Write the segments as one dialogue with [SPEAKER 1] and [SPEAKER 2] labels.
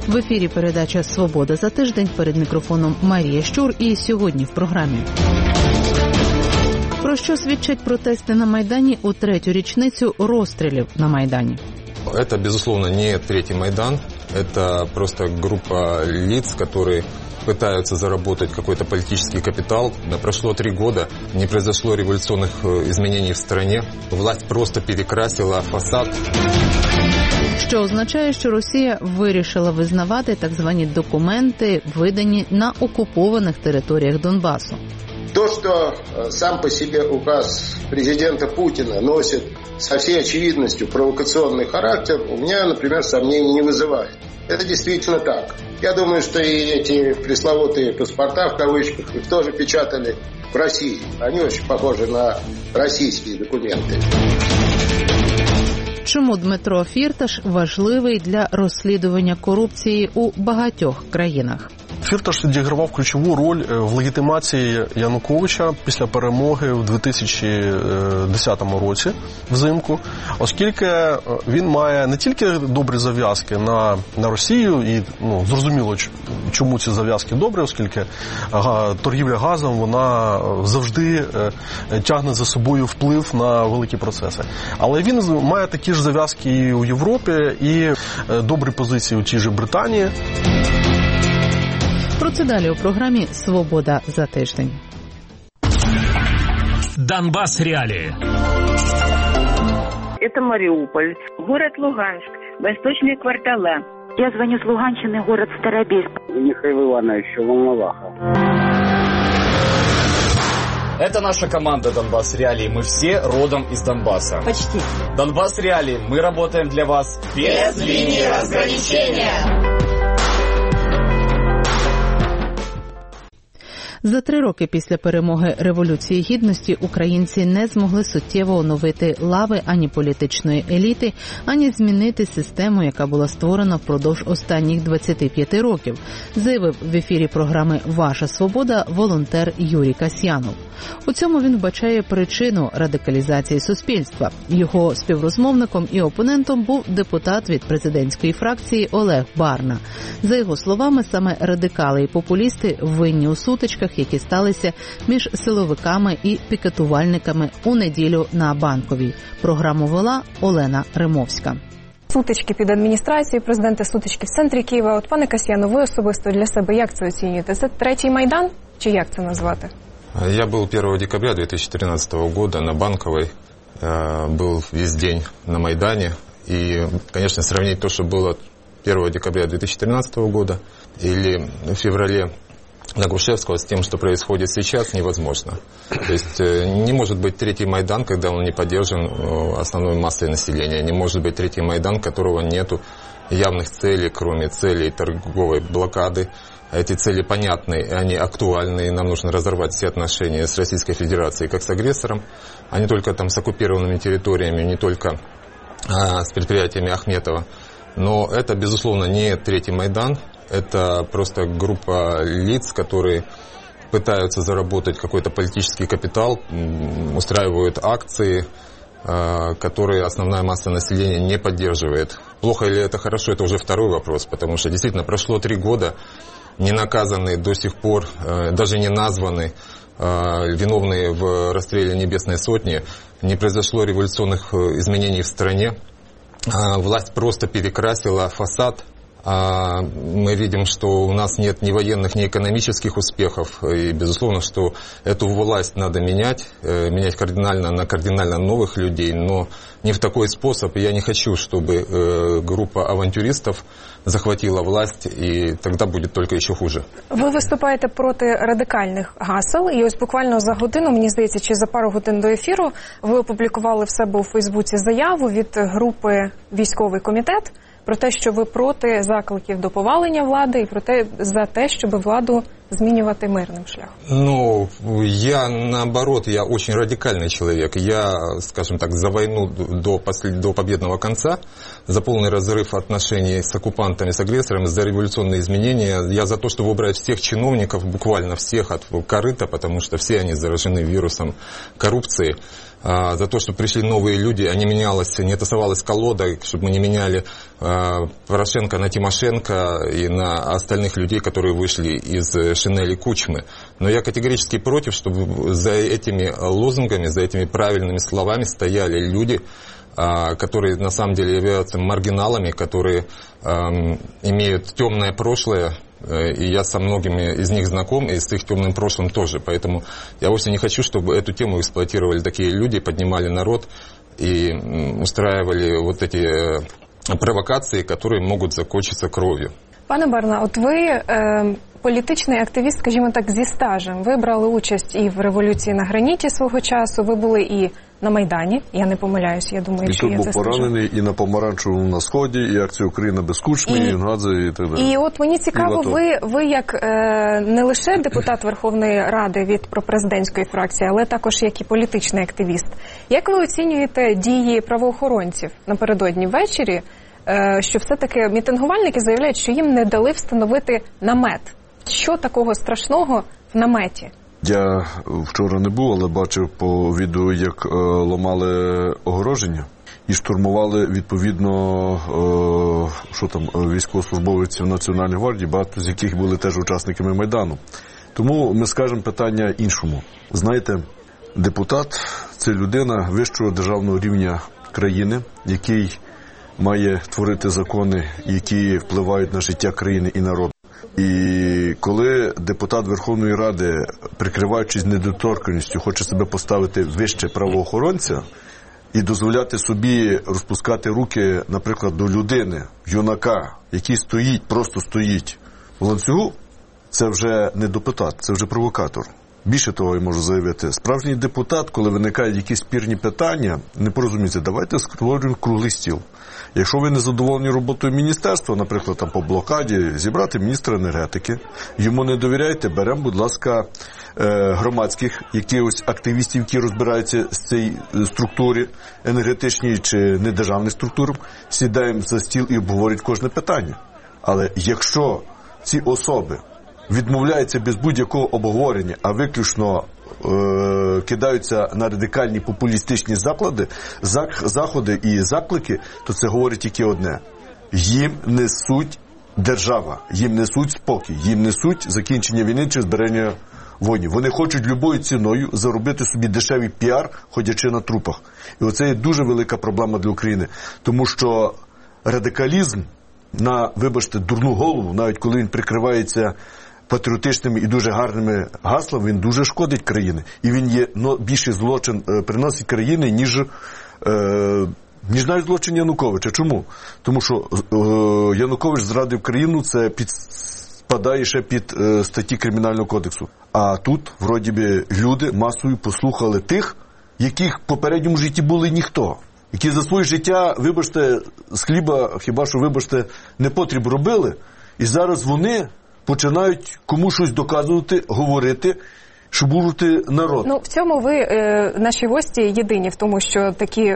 [SPEAKER 1] В ефірі передача «Свобода за тиждень», перед мікрофоном Марія Щур, і сьогодні в програмі. Про що свідчать протести на Майдані у третю річницю розстрілів на Майдані?
[SPEAKER 2] Это, безусловно, не третий Майдан. Это просто группа лиц, которые пытаются заработать какой-то политический капитал. Прошло 3 года, не произошло революционных изменений в стране. Власть просто перекрасила фасад.
[SPEAKER 1] Що означає, що Росія вирішила визнавати так звані документи, видані на окупованих територіях Донбасу.
[SPEAKER 3] То, что сам по себе указ президента Путина носит со всей очевидностью провокационный характер, у меня, например, сомнений не вызывает. Это действительно так. Я думаю, что и эти пресловутые паспорта, в кавычках, их тоже печатали в России. Они очень похожи на российские документы.
[SPEAKER 1] Чому Дмитро Фірташ важливий для розслідування корупції у багатьох країнах?
[SPEAKER 4] Фірташ відігравав ключову роль в легітимації Януковича після перемоги в 2010 році взимку, оскільки він має не тільки добрі зав'язки на Росію, і зрозуміло, чому ці зав'язки добрі, оскільки торгівля газом, вона завжди тягне за собою вплив на великі процеси. Але він має такі ж зав'язки і у Європі, і добрі позиції у тій же Британії.
[SPEAKER 1] Про це далі у програмі «Свобода за тиждень».
[SPEAKER 5] Донбасс реалии.
[SPEAKER 6] Это Мариуполь, город Луганск, восточные квартала.
[SPEAKER 7] Я звоню с Луганщины, город Старобельск.
[SPEAKER 8] Михаил Иванович, Волноваха.
[SPEAKER 9] Это наша команда «Донбасс реалии». Мы все родом из Донбасса.
[SPEAKER 7] Почти.
[SPEAKER 9] «Донбасс реалии». Мы работаем для вас без линии разграничения.
[SPEAKER 1] За 3 роки після перемоги Революції Гідності українці не змогли суттєво оновити лави ані політичної еліти, ані змінити систему, яка була створена впродовж останніх 25 років, заявив в ефірі програми «Ваша свобода» волонтер Юрій Касьянов. У цьому він вбачає причину радикалізації суспільства. Його співрозмовником і опонентом був депутат від президентської фракції Олег Барна. За його словами, саме радикали і популісти винні у сутичках, які сталися між силовиками і пікетувальниками у неділю на Банковій. Програму вела Олена Римовська.
[SPEAKER 10] Сутички під адміністрацією президента, сутички в центрі Києва. От, пане Касьянов, ви особисто для себе як це оцінюєте? Це третій Майдан? Чи як це назвати?
[SPEAKER 2] Я был 1 декабря 2013 года на Банковой, был весь день на Майдане. И, конечно, сравнить то, что было 1 декабря 2013 года или в феврале на Грушевского с тем, что происходит сейчас, невозможно. То есть не может быть третий Майдан, когда он не поддержан основной массой населения. Не может быть третий Майдан, которого нету явных целей, кроме целей торговой блокады. Эти цели понятны, они актуальны, и нам нужно разорвать все отношения с Российской Федерацией как с агрессором, а не только там с оккупированными территориями, не только с предприятиями Ахметова. Но это, безусловно, не третий Майдан, это просто группа лиц, которые пытаются заработать какой-то политический капитал, устраивают акции, которые основная масса населения не поддерживает. Плохо или это хорошо, это уже второй вопрос, потому что действительно прошло 3 года, не наказаны до сих пор, даже не названы виновные в расстреле Небесной Сотни, не произошло революционных изменений в стране, власть просто перекрасила фасад. Мы видим, что у нас нет ни военных, ни экономических успехов, и, безусловно, что эту власть надо менять кардинально на кардинально новых людей, но не в такой способ. Я не хочу, чтобы группа авантюристов захватила власть, и тогда будет только еще хуже.
[SPEAKER 10] Ви виступаєте проти радикальних гасел, і ось буквально за годину, мені здається, чи за пару годин до ефіру, ви опублікували в себе у Фейсбуці заяву від групи «Військовий комітет», про те, що ви проти закликів до повалення влади і за те, щоб владу змінювати мирним шляхом.
[SPEAKER 2] Ну, я наоборот, я очень радикальный человек. Я, скажем так, за войну до победного конца, за полный разрыв отношений с оккупантами, с агрессорами, за революционные изменения. Я за то, чтобы убрать всех чиновников, буквально всех от корыта, потому что все они заражены вирусом коррупции. за то, что пришли новые люди, а не тасовалась колода, чтобы мы не меняли Порошенко на Тимошенко и на остальных людей, которые вышли из Шинели Кучмы. Но я категорически против, чтобы за этими лозунгами, за этими правильными словами стояли люди, которые на самом деле являются маргиналами, которые имеют темное прошлое, и я со многими из них знаком, и с их темным прошлым тоже. Поэтому я вовсе не хочу, чтобы эту тему эксплуатировали такие люди, поднимали народ и устраивали вот эти провокации, которые могут закончиться кров'ю.
[SPEAKER 10] Пане Барна, от ви політичний активіст, скажімо так, зі стажем. Ви брали участь і в революції на граніті свого часу, ви були і на Майдані, я не помиляюсь, я думаю, що я це скажу.
[SPEAKER 5] І тут був поранений, і на Помаранчевому на Сході, і акція «Україна без Кучми», і Інгадзе, і так далі.
[SPEAKER 10] І от мені цікаво, ви як не лише депутат Верховної Ради від пропрезидентської фракції, але також як і політичний активіст. Як ви оцінюєте дії правоохоронців напередодні ввечері, що все-таки мітингувальники заявляють, що їм не дали встановити намет? Що такого страшного в наметі?
[SPEAKER 5] Я вчора не був, але бачив по відео, як ламали огороження і штурмували, відповідно, військовослужбовців Національної гвардії, багато з яких були теж учасниками Майдану. Тому ми скажемо питання іншому. Знаєте, депутат – це людина вищого державного рівня країни, який має творити закони, які впливають на життя країни і народу. І коли депутат Верховної Ради, прикриваючись недоторканністю, хоче себе поставити вище правоохоронця і дозволяти собі розпускати руки, наприклад, до людини, юнака, який просто стоїть в ланцюгу, це вже не депутат, це вже провокатор. Більше того, я можу заявити, справжній депутат, коли виникають якісь спірні питання, не порозуміється, давайте створюємо круглий стіл. Якщо ви не задоволені роботою міністерства, наприклад, там по блокаді, зібрати міністра енергетики, йому не довіряєте, беремо, будь ласка, громадських якихось активістів, які розбираються з цієї структури енергетичній чи недержавних структур, сідаємо за стіл і обговорюють кожне питання. Але якщо ці особи відмовляються без будь-якого обговорення, а виключно кидаються на радикальні популістичні заходи і заклики, то це говорить тільки одне. Їм несуть держава, їм несуть спокій, їм несуть закінчення війни чи збереження воїнів. Вони хочуть любою ціною заробити собі дешевий піар, ходячи на трупах. І оце є дуже велика проблема для України. Тому що радикалізм на, вибачте, дурну голову, навіть коли він прикривається патріотичними і дуже гарними гаслами, він дуже шкодить країні. І він є більший злочин приносить країни, ніж навіть злочин Януковича. Чому? Тому що Янукович зрадив країну, це підпадає ще під статті Кримінального кодексу. А тут, вроді би, люди масою послухали тих, яких в попередньому житті були ніхто. Які за своє життя, вибачте, з хліба, хіба що, вибачте, непотріб робили. І зараз вони починають комусь щось доказувати, говорити, щоб бурити народ.
[SPEAKER 10] Ну, в цьому ви, наші гості, єдині в тому, що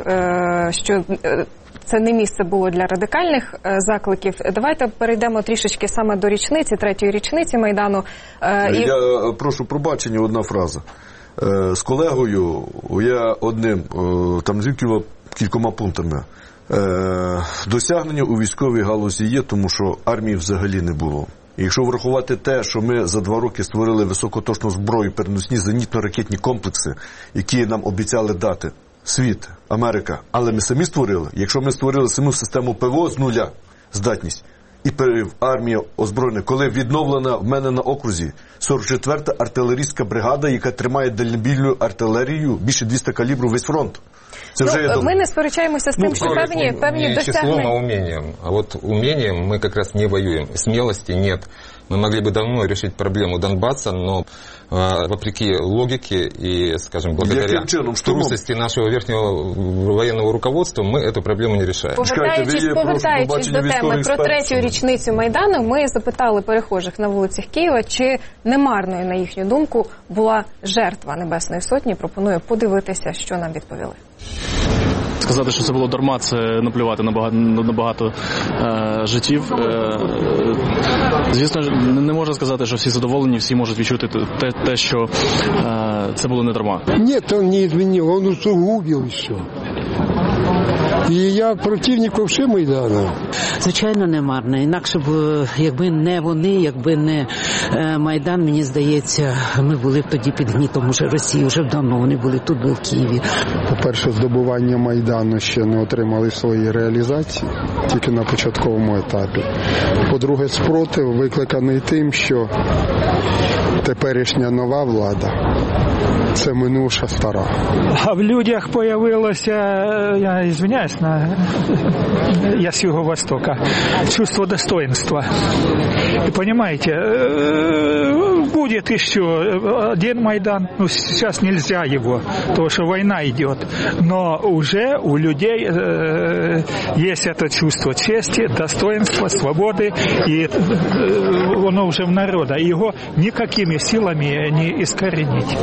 [SPEAKER 10] це не місце було для радикальних закликів. Давайте перейдемо трішечки саме до річниці, 3-ї річниці Майдану.
[SPEAKER 5] Я прошу пробачення, одна фраза. З колегою я одним, там кількома пунктами. Досягнення у військовій галузі є, тому що армії взагалі не було. І якщо врахувати те, що ми за 2 роки створили високоточну зброю, переносні зенітно-ракетні комплекси, які нам обіцяли дати світ, Америка, але ми самі створили. Якщо ми створили саму систему ПВО з нуля, здатність, і армія озброєна, коли відновлена в мене на окрузі 44-та артилерійська бригада, яка тримає дальнобійну артилерію, більше 200 калібрів весь фронт.
[SPEAKER 10] Ми не сперечаємося з тим, що певні досягнення.
[SPEAKER 2] Числом, а умением. А вот умением мы как раз не воюем. Смелости нет. Мы могли бы давно решить проблему Донбасса, но вопреки логике и, скажем, благодаря трусости нашего верхнего военного руководства, мы эту проблему не решаем.
[SPEAKER 10] Повертаючись до теми про 3-ю річницю Майдану, ми запитали перехожих на вулицях Києва, чи немарною, на їхню думку, була жертва Небесної Сотні. Пропоную подивитися, що нам відповіли.
[SPEAKER 11] Сказати, що це було дарма, це наплювати на багато життів. Звісно, не можна сказати, що всі задоволені, всі можуть відчути те, що це було не дарма.
[SPEAKER 12] Ні, він не змінив, він усугубив все. І я противник вообще Майдану.
[SPEAKER 13] Звичайно, не марно. Інакше б, якби не вони, якби не Майдан, мені здається, ми були б тоді під гнітом уже Росії, вже давно вони були тут, в Києві.
[SPEAKER 12] По-перше, здобування Майдану ще не отримали свої реалізації, тільки на початковому етапі. По-друге, спротив викликаний тим, що теперішня нова влада – це минувша стара.
[SPEAKER 14] А в людях появилося, я извиняюсь, я с Юго-Востока, чувство достоинства. И понимаете, будет еще один Майдан, сейчас нельзя его, потому что война идет, но уже у людей есть это чувство чести, достоинства, свободы, и оно уже в народа, его никакими силами не искоренить.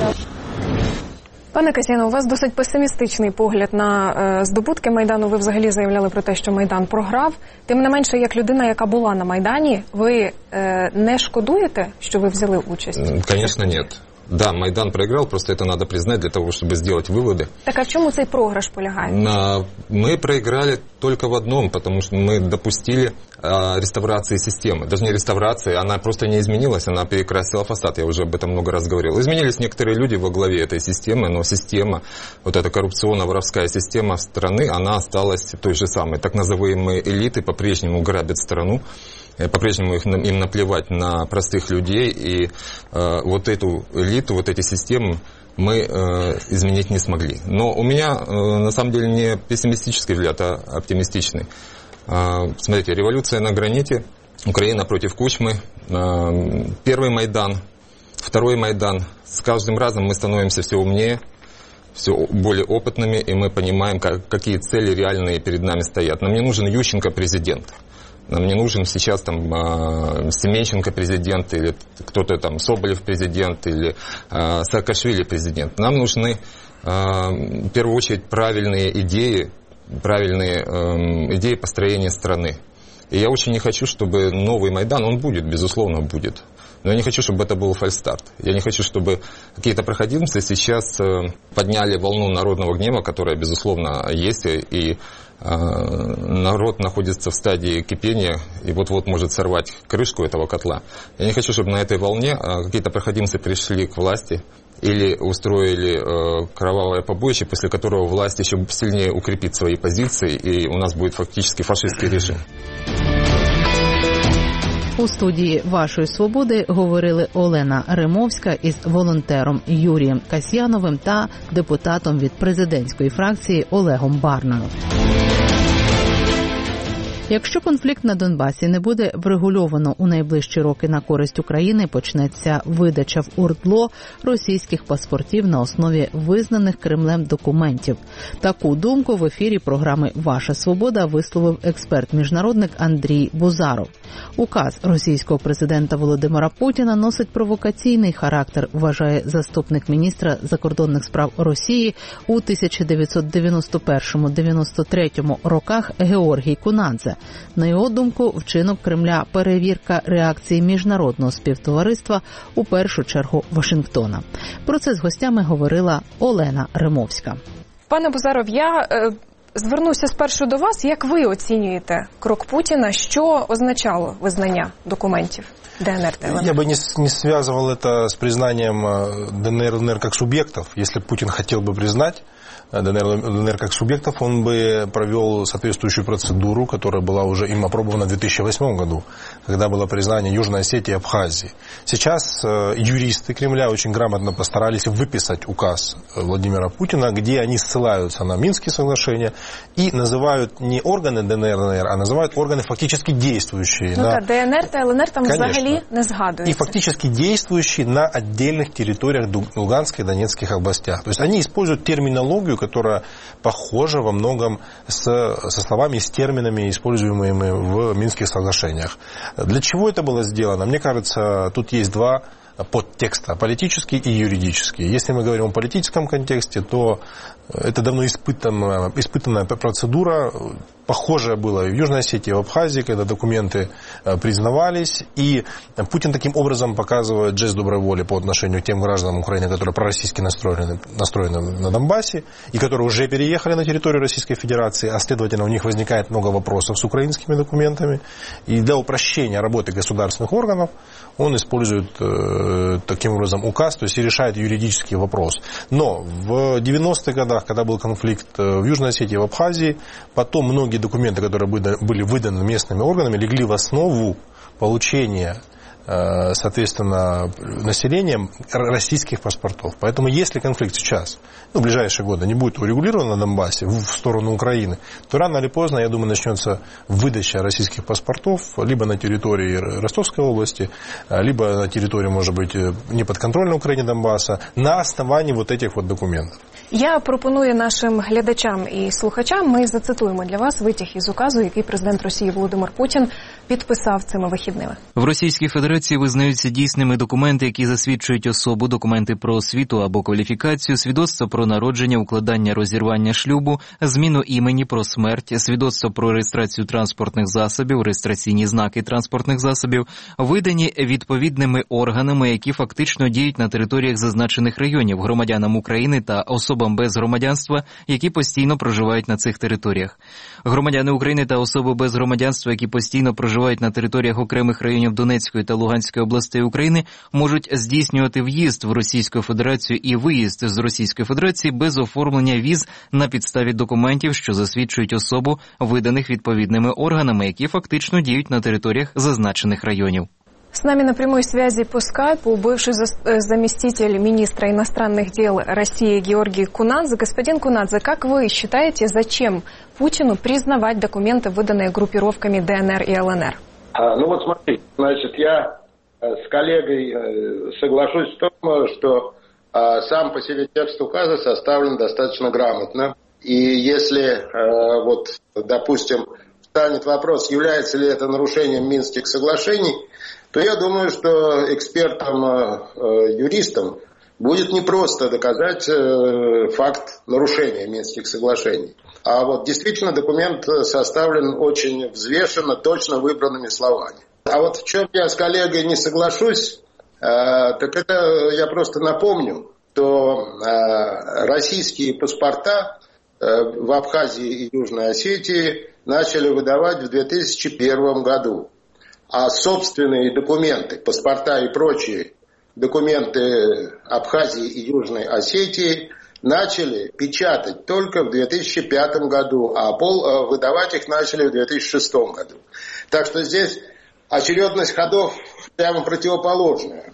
[SPEAKER 10] Пане Касьяне, у вас досить песимістичний погляд на здобутки Майдану. Ви взагалі заявляли про те, що Майдан програв. Тим не менше, як людина, яка була на Майдані, ви не шкодуєте, що ви взяли участь?
[SPEAKER 2] Конечно, нет. Да, Майдан проиграл, просто это надо признать для того, чтобы сделать выводы.
[SPEAKER 10] Так а в чому цей програш полягає?
[SPEAKER 2] Мы проиграли только в одном, потому что мы допустили реставрации системы. Даже не реставрации, она просто не изменилась, она перекрасила фасад, я уже об этом много раз говорил. Изменились некоторые люди во главе этой системы, но система, вот эта коррупционно-воровская система страны, она осталась той же самой. Так называемые элиты по-прежнему грабят страну. По-прежнему им наплевать на простых людей, и вот эту элиту, вот эти системы мы изменить не смогли. Но у меня на самом деле не пессимистический взгляд, а оптимистичный. Смотрите, революция на граните, Украина против Кучмы, первый Майдан, второй Майдан. С каждым разом мы становимся все умнее, все более опытными, и мы понимаем, какие цели реальные перед нами стоят. Нам не нужен Ющенко президент. Нам не нужен сейчас там Семенченко президент, или кто-то там Соболев президент, или Саакашвили президент. Нам нужны в первую очередь правильные идеи построения страны. И я очень не хочу, чтобы новый Майдан, он будет, безусловно, будет. Но я не хочу, чтобы это был фальстарт. Я не хочу, чтобы какие-то проходимцы сейчас подняли волну народного гнева, которая, безусловно, есть, и народ находится в стадии кипения и вот-вот может сорвать крышку этого котла. Я не хочу, чтобы на этой волне какие-то проходимцы пришли к власти или устроили кровавое побоище, после которого власть еще сильнее укрепит свои позиции, и у нас будет фактически фашистский режим.
[SPEAKER 1] У студії «Вашої свободи» говорили Олена Римовська із волонтером Юрієм Касьяновим та депутатом від президентської фракції Олегом Барною. Якщо конфлікт на Донбасі не буде врегульовано у найближчі роки на користь України, почнеться видача в ОРДЛО російських паспортів на основі визнаних Кремлем документів. Таку думку в ефірі програми «Ваша свобода» висловив експерт-міжнародник Андрій Бузаров. Указ російського президента Володимира Путіна носить провокаційний характер, вважає заступник міністра закордонних справ Росії у 1991-93 роках Георгій Кунадзе. На його думку, вчинок Кремля – перевірка реакції міжнародного співтовариства, у першу чергу Вашингтона. Про це з гостями говорила Олена Римовська.
[SPEAKER 10] Пане Бузаров, я звернуся спершу до вас. Як ви оцінюєте крок Путіна? Що означало визнання документів ДНР та ЛНР?
[SPEAKER 15] Я бы не связывал это с признанием ДНР и ЛНР как субъектов. Если Путин хотел бы признать ДНР и ЛНР как субъектов, он бы провел соответствующую процедуру, которая была уже им опробована в 2008 году, когда было признание Южной Осетии и Абхазии. Сейчас юристы Кремля очень грамотно постарались выписать указ Владимира Путина, где они ссылаются на Минские соглашения и называют не органы ДНР и ЛНР, а называют органы фактически действующие.
[SPEAKER 10] ДНР та ЛНР там взагалі не згадуються.
[SPEAKER 15] И фактически действующие на отдельных территориях Луганской и Донецких областях. То есть они используют терминологию, которая похожа во многом со словами и с терминами, используемыми в Минских соглашениях. Для чего это было сделано? Мне кажется, тут есть два подтекста политический и юридический. Если мы говорим о политическом контексте, то это давно испытанная процедура. Похожее было и в Южной Осетии, и в Абхазии, когда документы признавались. И Путин таким образом показывает жест доброй воли по отношению к тем гражданам Украины, которые пророссийски настроены на Донбассе, и которые уже переехали на территорию Российской Федерации, а следовательно у них возникает много вопросов с украинскими документами. И для упрощения работы государственных органов он использует таким образом указ, то есть и решает юридический вопрос. Но в 90-х годах, когда был конфликт в Южной Осетии и в Абхазии, потом многие документы, которые были выданы местными органами, легли в основу получения, соответственно, населением российских паспортов. Поэтому если конфликт сейчас, в ближайшие годы не будет урегулирован на Донбассе в сторону Украины, то рано или поздно, я думаю, начнется выдача российских паспортов либо на территории Ростовской области, либо на территории, может быть, неподконтрольной Украине Донбасса, на основании вот этих вот документов.
[SPEAKER 10] Я пропоную нашим глядачам і слухачам, ми зацитуємо для вас витяг із указу, який президент Росії Володимир Путін підписав цими вихідними.
[SPEAKER 16] В Російській Федерації визнаються дійсними документи, які засвідчують особу, документи про освіту або кваліфікацію, свідоцтво про народження, укладання, розірвання шлюбу, зміну імені, про смерть, свідоцтво про реєстрацію транспортних засобів, реєстраційні знаки транспортних засобів, видані відповідними органами, які фактично діють на територіях зазначених районів, громадянам України та особам без громадянства, які постійно проживають на цих територіях. Громадяни України та особи без громадянства, які постійно проживають на територіях окремих районів Донецької та Луганської областей України, можуть здійснювати в'їзд в Російську Федерацію і виїзд з Російської Федерації без оформлення віз на підставі документів, що засвідчують особу, виданих відповідними органами, які фактично діють на територіях зазначених районів.
[SPEAKER 10] С нами на прямой связи по скайпу бывший заместитель министра иностранных дел России Георгий Кунадзе. Господин Кунадзе, как вы считаете, зачем Путину признавать документы, выданные группировками ДНР и ЛНР?
[SPEAKER 3] Вот смотрите, значит, я с коллегой соглашусь в том, что сам по себе текст указа составлен достаточно грамотно. И если, допустим, встанет вопрос, является ли это нарушением Минских соглашений, то я думаю, что экспертам-юристам будет непросто доказать факт нарушения Минских соглашений. А вот действительно документ составлен очень взвешенно, точно выбранными словами. А вот в чем я с коллегой не соглашусь, так это я просто напомню, что российские паспорта в Абхазии и Южной Осетии начали выдавать в 2001 году. А собственные документы, паспорта и прочие документы Абхазии и Южной Осетии начали печатать только в 2005 году, а выдавать их начали в 2006 году. Так что здесь очередность ходов прямо противоположная.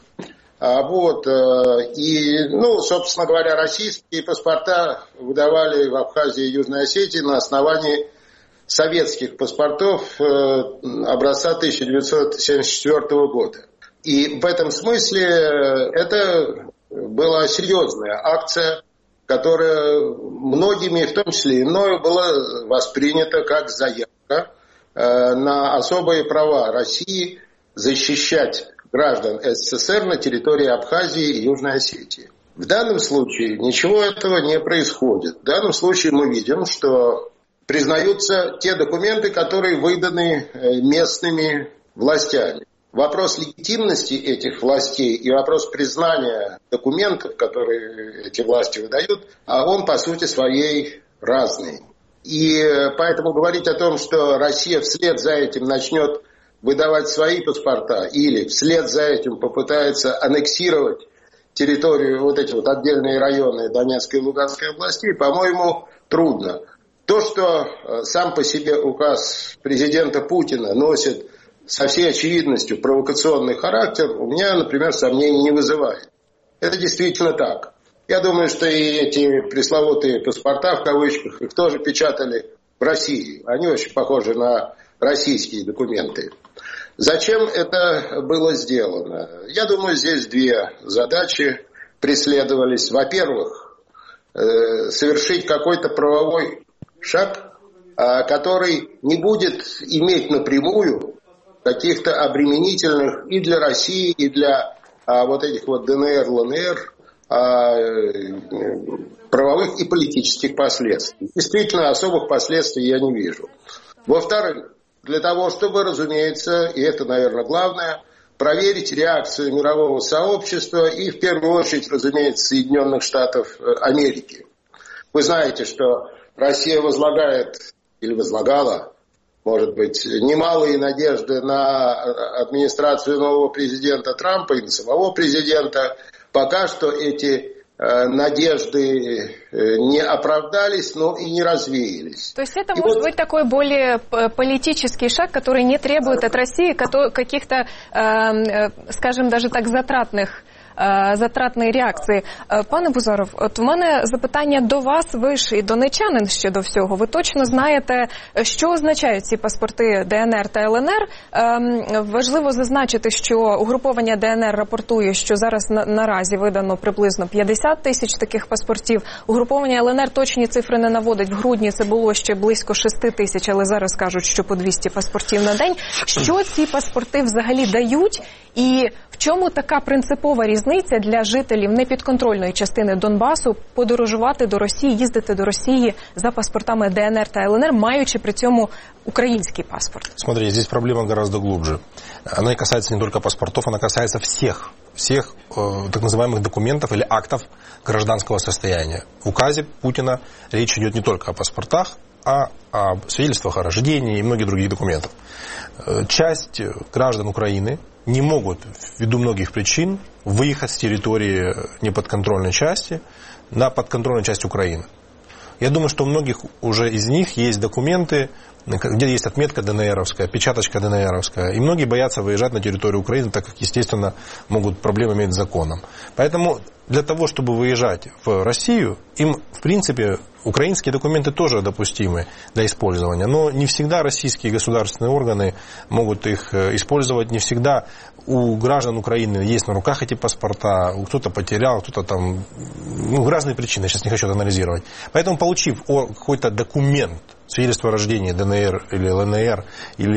[SPEAKER 3] Собственно говоря, российские паспорта выдавали в Абхазии и Южной Осетии на основании советских паспортов образца 1974 года. И в этом смысле это была серьезная акция, которая многими, в том числе и мною, была воспринята как заявка на особые права России защищать граждан СССР на территории Абхазии и Южной Осетии. В данном случае ничего этого не происходит. В данном случае мы видим, что признаются те документы, которые выданы местными властями. Вопрос легитимности этих властей и вопрос признания документов, которые эти власти выдают, он по сути своей разный. И поэтому говорить о том, что Россия вслед за этим начнет выдавать свои паспорта или вслед за этим попытается аннексировать территорию, вот эти вот отдельные районы Донецкой и Луганской областей, по-моему, трудно. То, что сам по себе указ президента Путина носит со всей очевидностью провокационный характер, у меня, например, сомнений не вызывает. Это действительно так. Я думаю, что и эти пресловутые паспорта, в кавычках, их тоже печатали в России. Они очень похожи на российские документы. Зачем это было сделано? Я думаю, здесь две задачи преследовались. Во-первых, совершить какой-то правовой шаг, который не будет иметь напрямую каких-то обременительных и для России, и для вот этих вот ДНР, ЛНР, правовых и политических последствий. Действительно, особых последствий я не вижу. Во-вторых, для того, чтобы, разумеется, и это, наверное, главное, проверить реакцию мирового сообщества и, в первую очередь, разумеется, Соединенных Штатов Америки. Вы знаете, что Россия возлагает, или возлагала, может быть, немалые надежды на администрацию нового президента Трампа и на самого президента. Пока что эти надежды не оправдались, но и не развеялись.
[SPEAKER 10] То есть это может быть такой более политический шаг, который не требует от России каких-то, скажем, даже так затратної реакції. Пане Бузаров, от у мене запитання до вас, ви ж і донечанин ще до всього. Ви точно знаєте, що означають ці паспорти ДНР та ЛНР. Важливо зазначити, що угруповання ДНР рапортує, що зараз наразі видано приблизно 50 тисяч таких паспортів. Угруповання ЛНР точні цифри не наводить. В грудні це було ще близько 6 тисяч, але зараз кажуть, що по 200 паспортів на день. Що ці паспорти взагалі дають і в чому така принципова різниця для жителів непідконтрольної частини Донбасу подорожувати до Росії, їздити до Росії за паспортами ДНР та ЛНР, маючи при цьому украинский паспорт?
[SPEAKER 15] Смотрите, здесь проблема гораздо глубже. Она не касается не только паспортов, она касается всех так называемых документов или актов гражданского состояния. В указе Путина речь идет не только о паспортах, а о свидетельствах о рождении и многих других документов. Часть граждан Украины не могут, ввиду многих причин, выехать с территории неподконтрольной части на подконтрольную часть Украины. Я думаю, что у многих уже из них есть документы, где есть отметка ДНРовская, печаточка ДНРовская. И многие боятся выезжать на территорию Украины, так как, естественно, могут проблемы иметь с законом. Поэтому для того, чтобы выезжать в Россию, им, в принципе, украинские документы тоже допустимы для использования. Но не всегда российские государственные органы могут их использовать. Не всегда у граждан Украины есть на руках эти паспорта. Кто-то потерял, кто-то там... разные причины, я сейчас не хочу это анализировать. Поэтому, получив какой-то документ, свидетельство о рождении ДНР или ЛНР,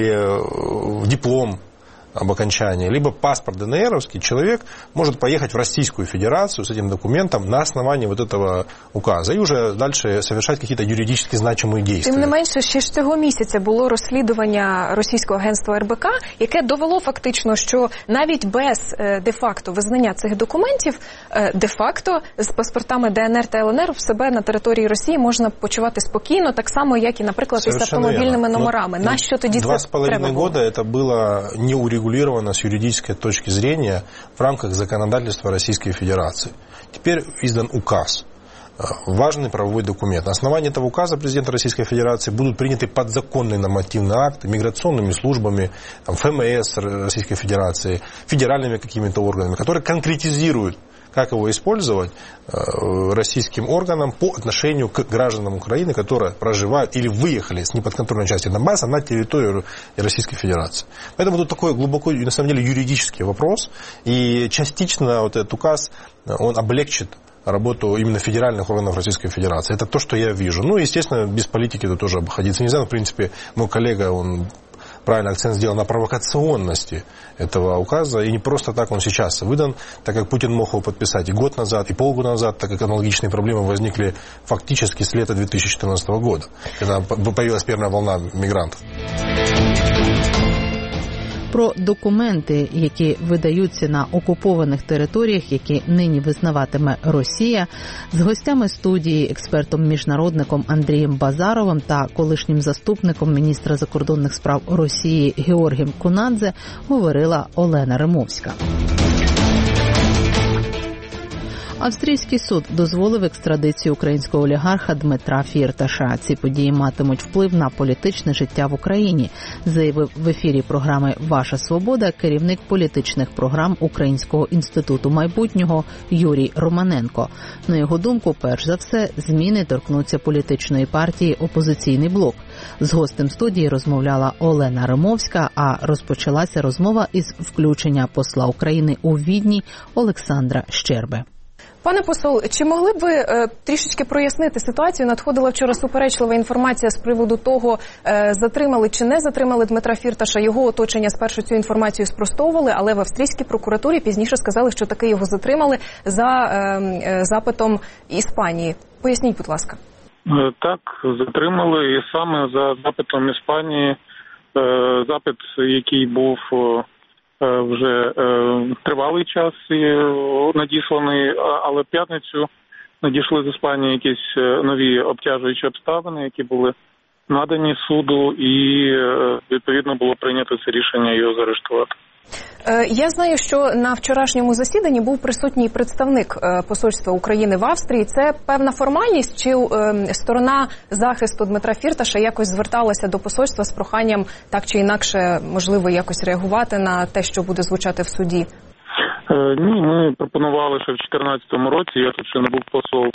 [SPEAKER 15] или диплом об окончании, либо паспорт ДНРовский, человек может поехать в Российскую Федерацию с этим документом на основании вот этого указа и уже дальше совершать какие-то юридически значимые действия.
[SPEAKER 10] Тим не менше, ще ж цього місяця було розслідування російського агентства РБК, яке довело фактично, що навіть без де-факто визнання цих документів, де-факто з паспортами ДНР та ЛНР в себе на території Росії можна почувати спокійно, так само, як і, наприклад, із автомобільними номерами. На що тоді це треба було?
[SPEAKER 15] 2,5 года это было не урегулировано с юридической точки зрения в рамках законодательства Российской Федерации. Теперь издан указ. Важный правовой документ. На основании этого указа президента Российской Федерации будут приняты подзаконные нормативные акты миграционными службами, ФМС Российской Федерации, федеральными какими-то органами, которые конкретизируют, как его использовать российским органам по отношению к гражданам Украины, которые проживают или выехали с неподконтрольной части Донбасса на территорию Российской Федерации. Поэтому тут такой глубоко, на самом деле, юридический вопрос. И частично вот этот указ, он облегчит работу именно федеральных органов Российской Федерации. Это то, что я вижу. Ну, естественно, без политики тут тоже обходиться нельзя. Но, в принципе, мой коллега, он правильно акцент сделал на провокационности этого указа. И не просто так он сейчас выдан, так как Путин мог его подписать и год назад, и полгода назад, так как аналогичные проблемы возникли фактически с лета 2014 года, когда появилась первая волна мигрантов.
[SPEAKER 1] Про документи, які видаються на окупованих територіях, які нині визнаватиме Росія, з гостями студії, експертом-міжнародником Андрієм Базаровим та колишнім заступником міністра закордонних справ Росії Георгієм Кунадзе говорила Олена Римовська. Австрійський суд дозволив екстрадицію українського олігарха Дмитра Фірташа. Ці події матимуть вплив на політичне життя в Україні, заявив в ефірі програми «Ваша свобода» керівник політичних програм Українського інституту майбутнього Юрій Романенко. На його думку, перш за все, зміни торкнуться політичної партії «Опозиційний блок». З гостем студії розмовляла Олена Римовська, а розпочалася розмова із включення посла України у Відні Олександра Щерби.
[SPEAKER 10] Пане посол, чи могли б ви трішечки прояснити ситуацію? Надходила вчора суперечлива інформація з приводу того, затримали чи не затримали Дмитра Фірташа. Його оточення спершу цю інформацію спростовували, але в австрійській прокуратурі пізніше сказали, що таки його затримали за запитом Іспанії. Поясніть, будь ласка.
[SPEAKER 17] Так, затримали, і саме за запитом Іспанії, запит, який був вже тривалий час надісланий, але в п'ятницю надійшли з Іспанії якісь нові обтяжуючі обставини, які були надані суду, і відповідно було прийнято це рішення його заарештувати.
[SPEAKER 10] Я знаю, що на вчорашньому засіданні був присутній представник посольства України в Австрії. Це певна формальність, чи сторона захисту Дмитра Фірташа якось зверталася до посольства з проханням так чи інакше, можливо, якось реагувати на те, що буде звучати в суді?
[SPEAKER 17] Ні, ми пропонували ще в 2014 році, я тут ще не був посолом,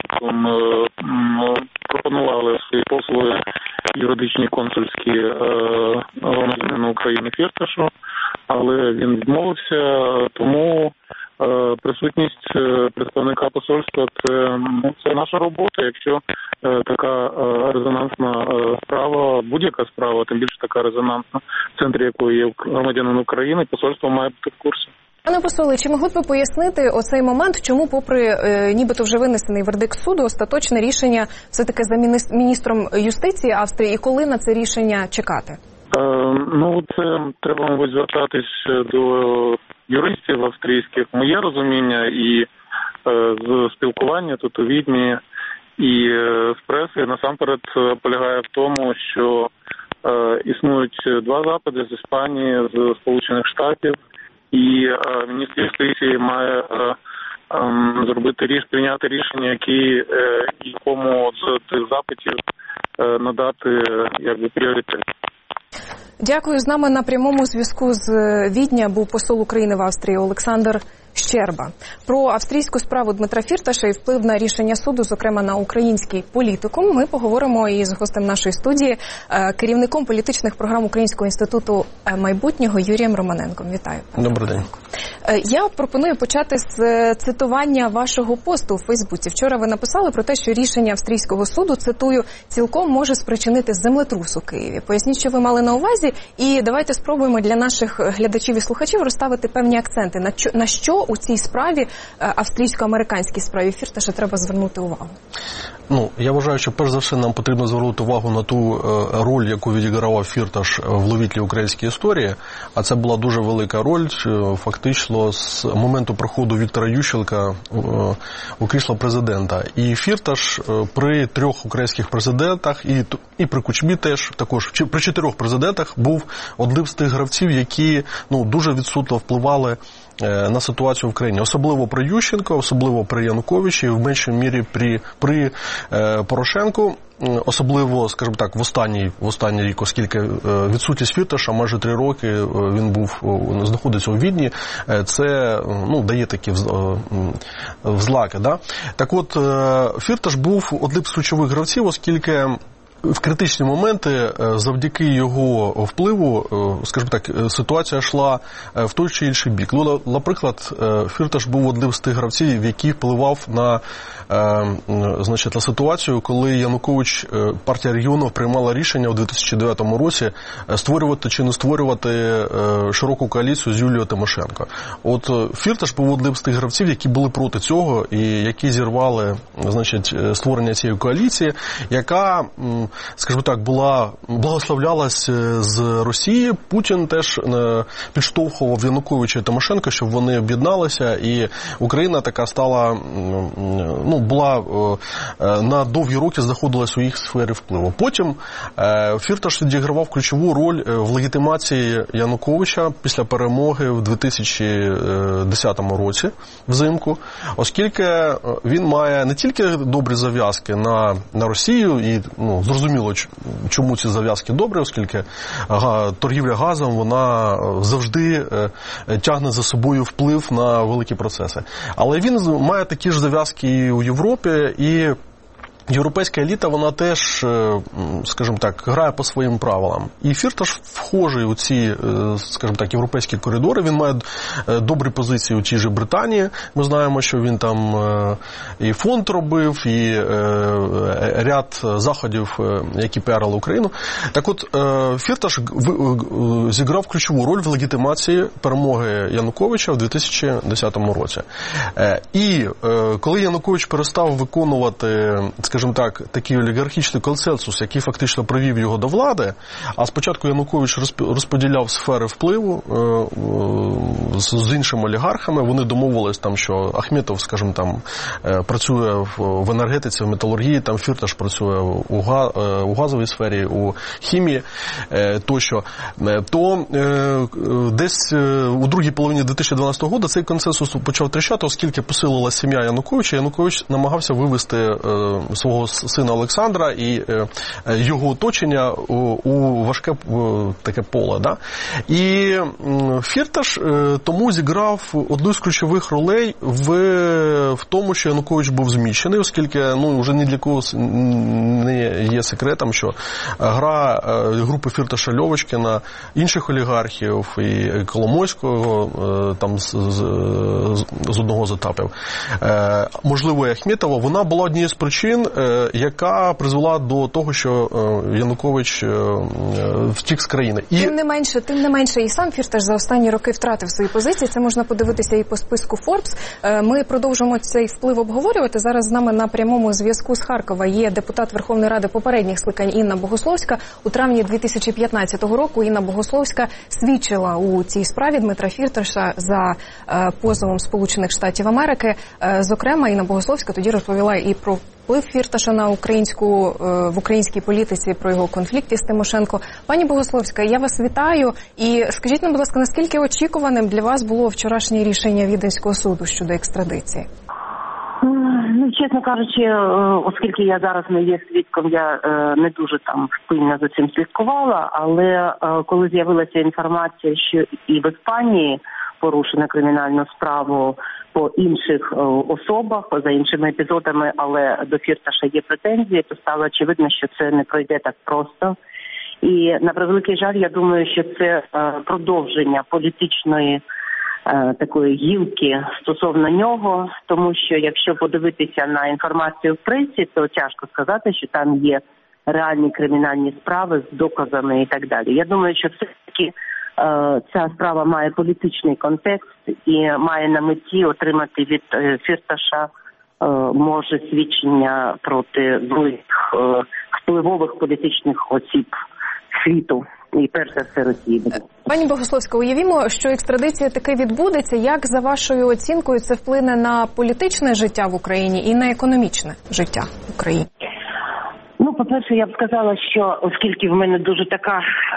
[SPEAKER 17] пропонували свої послуги юридичні, консульські громадянину України Фірташу, але він відмовився, тому присутність представника посольства це наша робота. Якщо така резонансна справа, будь-яка справа, тим більше така резонансна, в центрі якої є громадянин України, посольство має бути в курсі.
[SPEAKER 10] Пане посоле, чи могли б ви пояснити оцей момент, чому, попри нібито вже винесений вердикт суду, остаточне рішення все-таки за міністром юстиції Австрії, і коли на це рішення чекати?
[SPEAKER 17] Це треба, мабуть, звертатись до юристів австрійських. Моє розуміння і з спілкування тут у Відні і з преси насамперед полягає в тому, що існують два запити з Іспанії, з Сполучених Штатів, і міністр юстиції має прийняти рішення, якому з цих запитів надати пріоритет.
[SPEAKER 10] Дякую. З нами на прямому зв'язку з Відня був посол України в Австрії Олександр Щерба. Про австрійську справу Дмитра Фірташа і вплив на рішення суду, зокрема на український політикум, ми поговоримо із гостем нашої студії, керівником політичних програм Українського інституту майбутнього Юрієм Романенком. Вітаю.
[SPEAKER 4] Добрий день.
[SPEAKER 10] Я пропоную почати з цитування вашого посту у Фейсбуці. Вчора ви написали про те, що рішення австрійського суду, цитую, цілком може спричинити землетрус у Києві. Поясніть, що ви мали на увазі, і давайте спробуємо для наших глядачів і слухачів розставити певні акценти. На що у цій справі, австрійсько-американській справі Фірташа, треба звернути увагу?
[SPEAKER 4] Я вважаю, що перш за все нам потрібно звернути увагу на ту роль, яку відігравав Фірташ в ловітлі української історії, а це була дуже велика роль, фактично з моменту приходу Віктора Ющенка у крісло президента. І Фірташ при 3 українських президентах, і при Кучмі також, при 4 президентах був одним з тих гравців, які дуже відсутно впливали на ситуацію в країні. Особливо при Ющенко, особливо при Януковичі, і в меншій мірі при Порошенку. Особливо, скажімо так, в останній рік, оскільки відсутність Фірташа, майже 3 роки він знаходиться у Відні, це дає такі взлаки. Да? Так от, Фірташ був одним з ключових гравців, оскільки в критичні моменти завдяки його впливу, скажімо так, ситуація йшла в той чи інший бік. Наприклад, Фірташ був одним з тих гравців, який впливав на ситуацію, коли Янукович, партія регіонів, приймала рішення у 2009 році створювати чи не створювати широку коаліцію з Юлією Тимошенко. От Фірташ був одним з тих гравців, які були проти цього і які зірвали, створення цієї коаліції, яка, скажімо так, благословлялась з Росії. Путін теж підштовхував Януковича і Тимошенко, щоб вони об'єдналися, і Україна така стала, була на довгі роки знаходилась у їх сфері впливу. Потім Фірташ відігравав ключову роль в легітимації Януковича після перемоги в 2010 році взимку, оскільки він має не тільки добрі зав'язки на Росію, і зрозуміло, чому ці зав'язки добрі, оскільки торгівля газом, вона завжди тягне за собою вплив на великі процеси. Але він має такі ж зав'язки і у Європі, і європейська еліта, вона теж, скажімо так, грає по своїм правилам. І Фірташ вхожий у ці, скажімо так, європейські коридори. Він має добрі позиції у тій же Британії. Ми знаємо, що він там і фонд робив, і ряд заходів, які піарили Україну. Так от, Фірташ зіграв ключову роль в легітимації перемоги Януковича в 2010 році. І коли Янукович перестав виконувати, скажімо так, такий олігархічний консенсус, який фактично привів його до влади, а спочатку Янукович розподіляв сфери впливу з іншими олігархами, вони домовились там, що Ахметов, скажімо, там працює в енергетиці, в металургії, там Фірташ працює у газовій сфері, у хімії тощо, то десь у другій половині 2012 року цей консенсус почав тріщати, оскільки посилилася сім'я Януковича. Янукович намагався вивести свого сина Олександра і його оточення у важке таке поле. Да? І Фірташ тому зіграв одну з ключових ролей в тому, що Янукович був зміщений, оскільки вже ні для кого не є секретом, що гра групи Фірташа-Льовочкіна, інших олігархів і Коломойського там з одного з етапів, можливо, і Ахметова, вона була однією з причин, яка призвела до того, що Янукович втік з країни.
[SPEAKER 10] Тим не менше, і сам Фірташ за останні роки втратив свої позиції. Це можна подивитися і по списку Forbes. Ми продовжимо цей вплив обговорювати. Зараз з нами на прямому зв'язку з Харкова є депутат Верховної Ради попередніх скликань Інна Богословська. У травні 2015 року Інна Богословська свідчила у цій справі Дмитра Фірташа за позовом Сполучених Штатів Америки. Зокрема, Інна Богословська тоді розповіла і про вплив Фірташа на в українській політиці, про його конфлікт із Тимошенко. Пані Богословська, я вас вітаю. І скажіть нам, будь ласка, наскільки очікуваним для вас було вчорашнє рішення Віденського суду щодо екстрадиції?
[SPEAKER 18] Чесно кажучи, оскільки я зараз не є свідком, я не дуже там пильно за цим слідкувала, але коли з'явилася інформація, що і в Іспанії порушено кримінальну справу по інших особах, за іншими епізодами, але до Фірташа є претензії, то стало очевидно, що це не пройде так просто. І на превеликий жаль, я думаю, що це продовження політичної такої гілки стосовно нього, тому що якщо подивитися на інформацію в пресі, то тяжко сказати, що там є реальні кримінальні справи з доказами і так далі. Я думаю, що все-таки ця справа має політичний контекст і має на меті отримати від Фірташа може свідчення проти двох впливових політичних осіб світу. І перш за все Росії.
[SPEAKER 10] Пані Богословська, уявімо, що екстрадиція таки відбудеться. Як, за вашою оцінкою, це вплине на політичне життя в Україні і на економічне життя в Україні?
[SPEAKER 18] По-перше, я б сказала, що оскільки в мене дуже така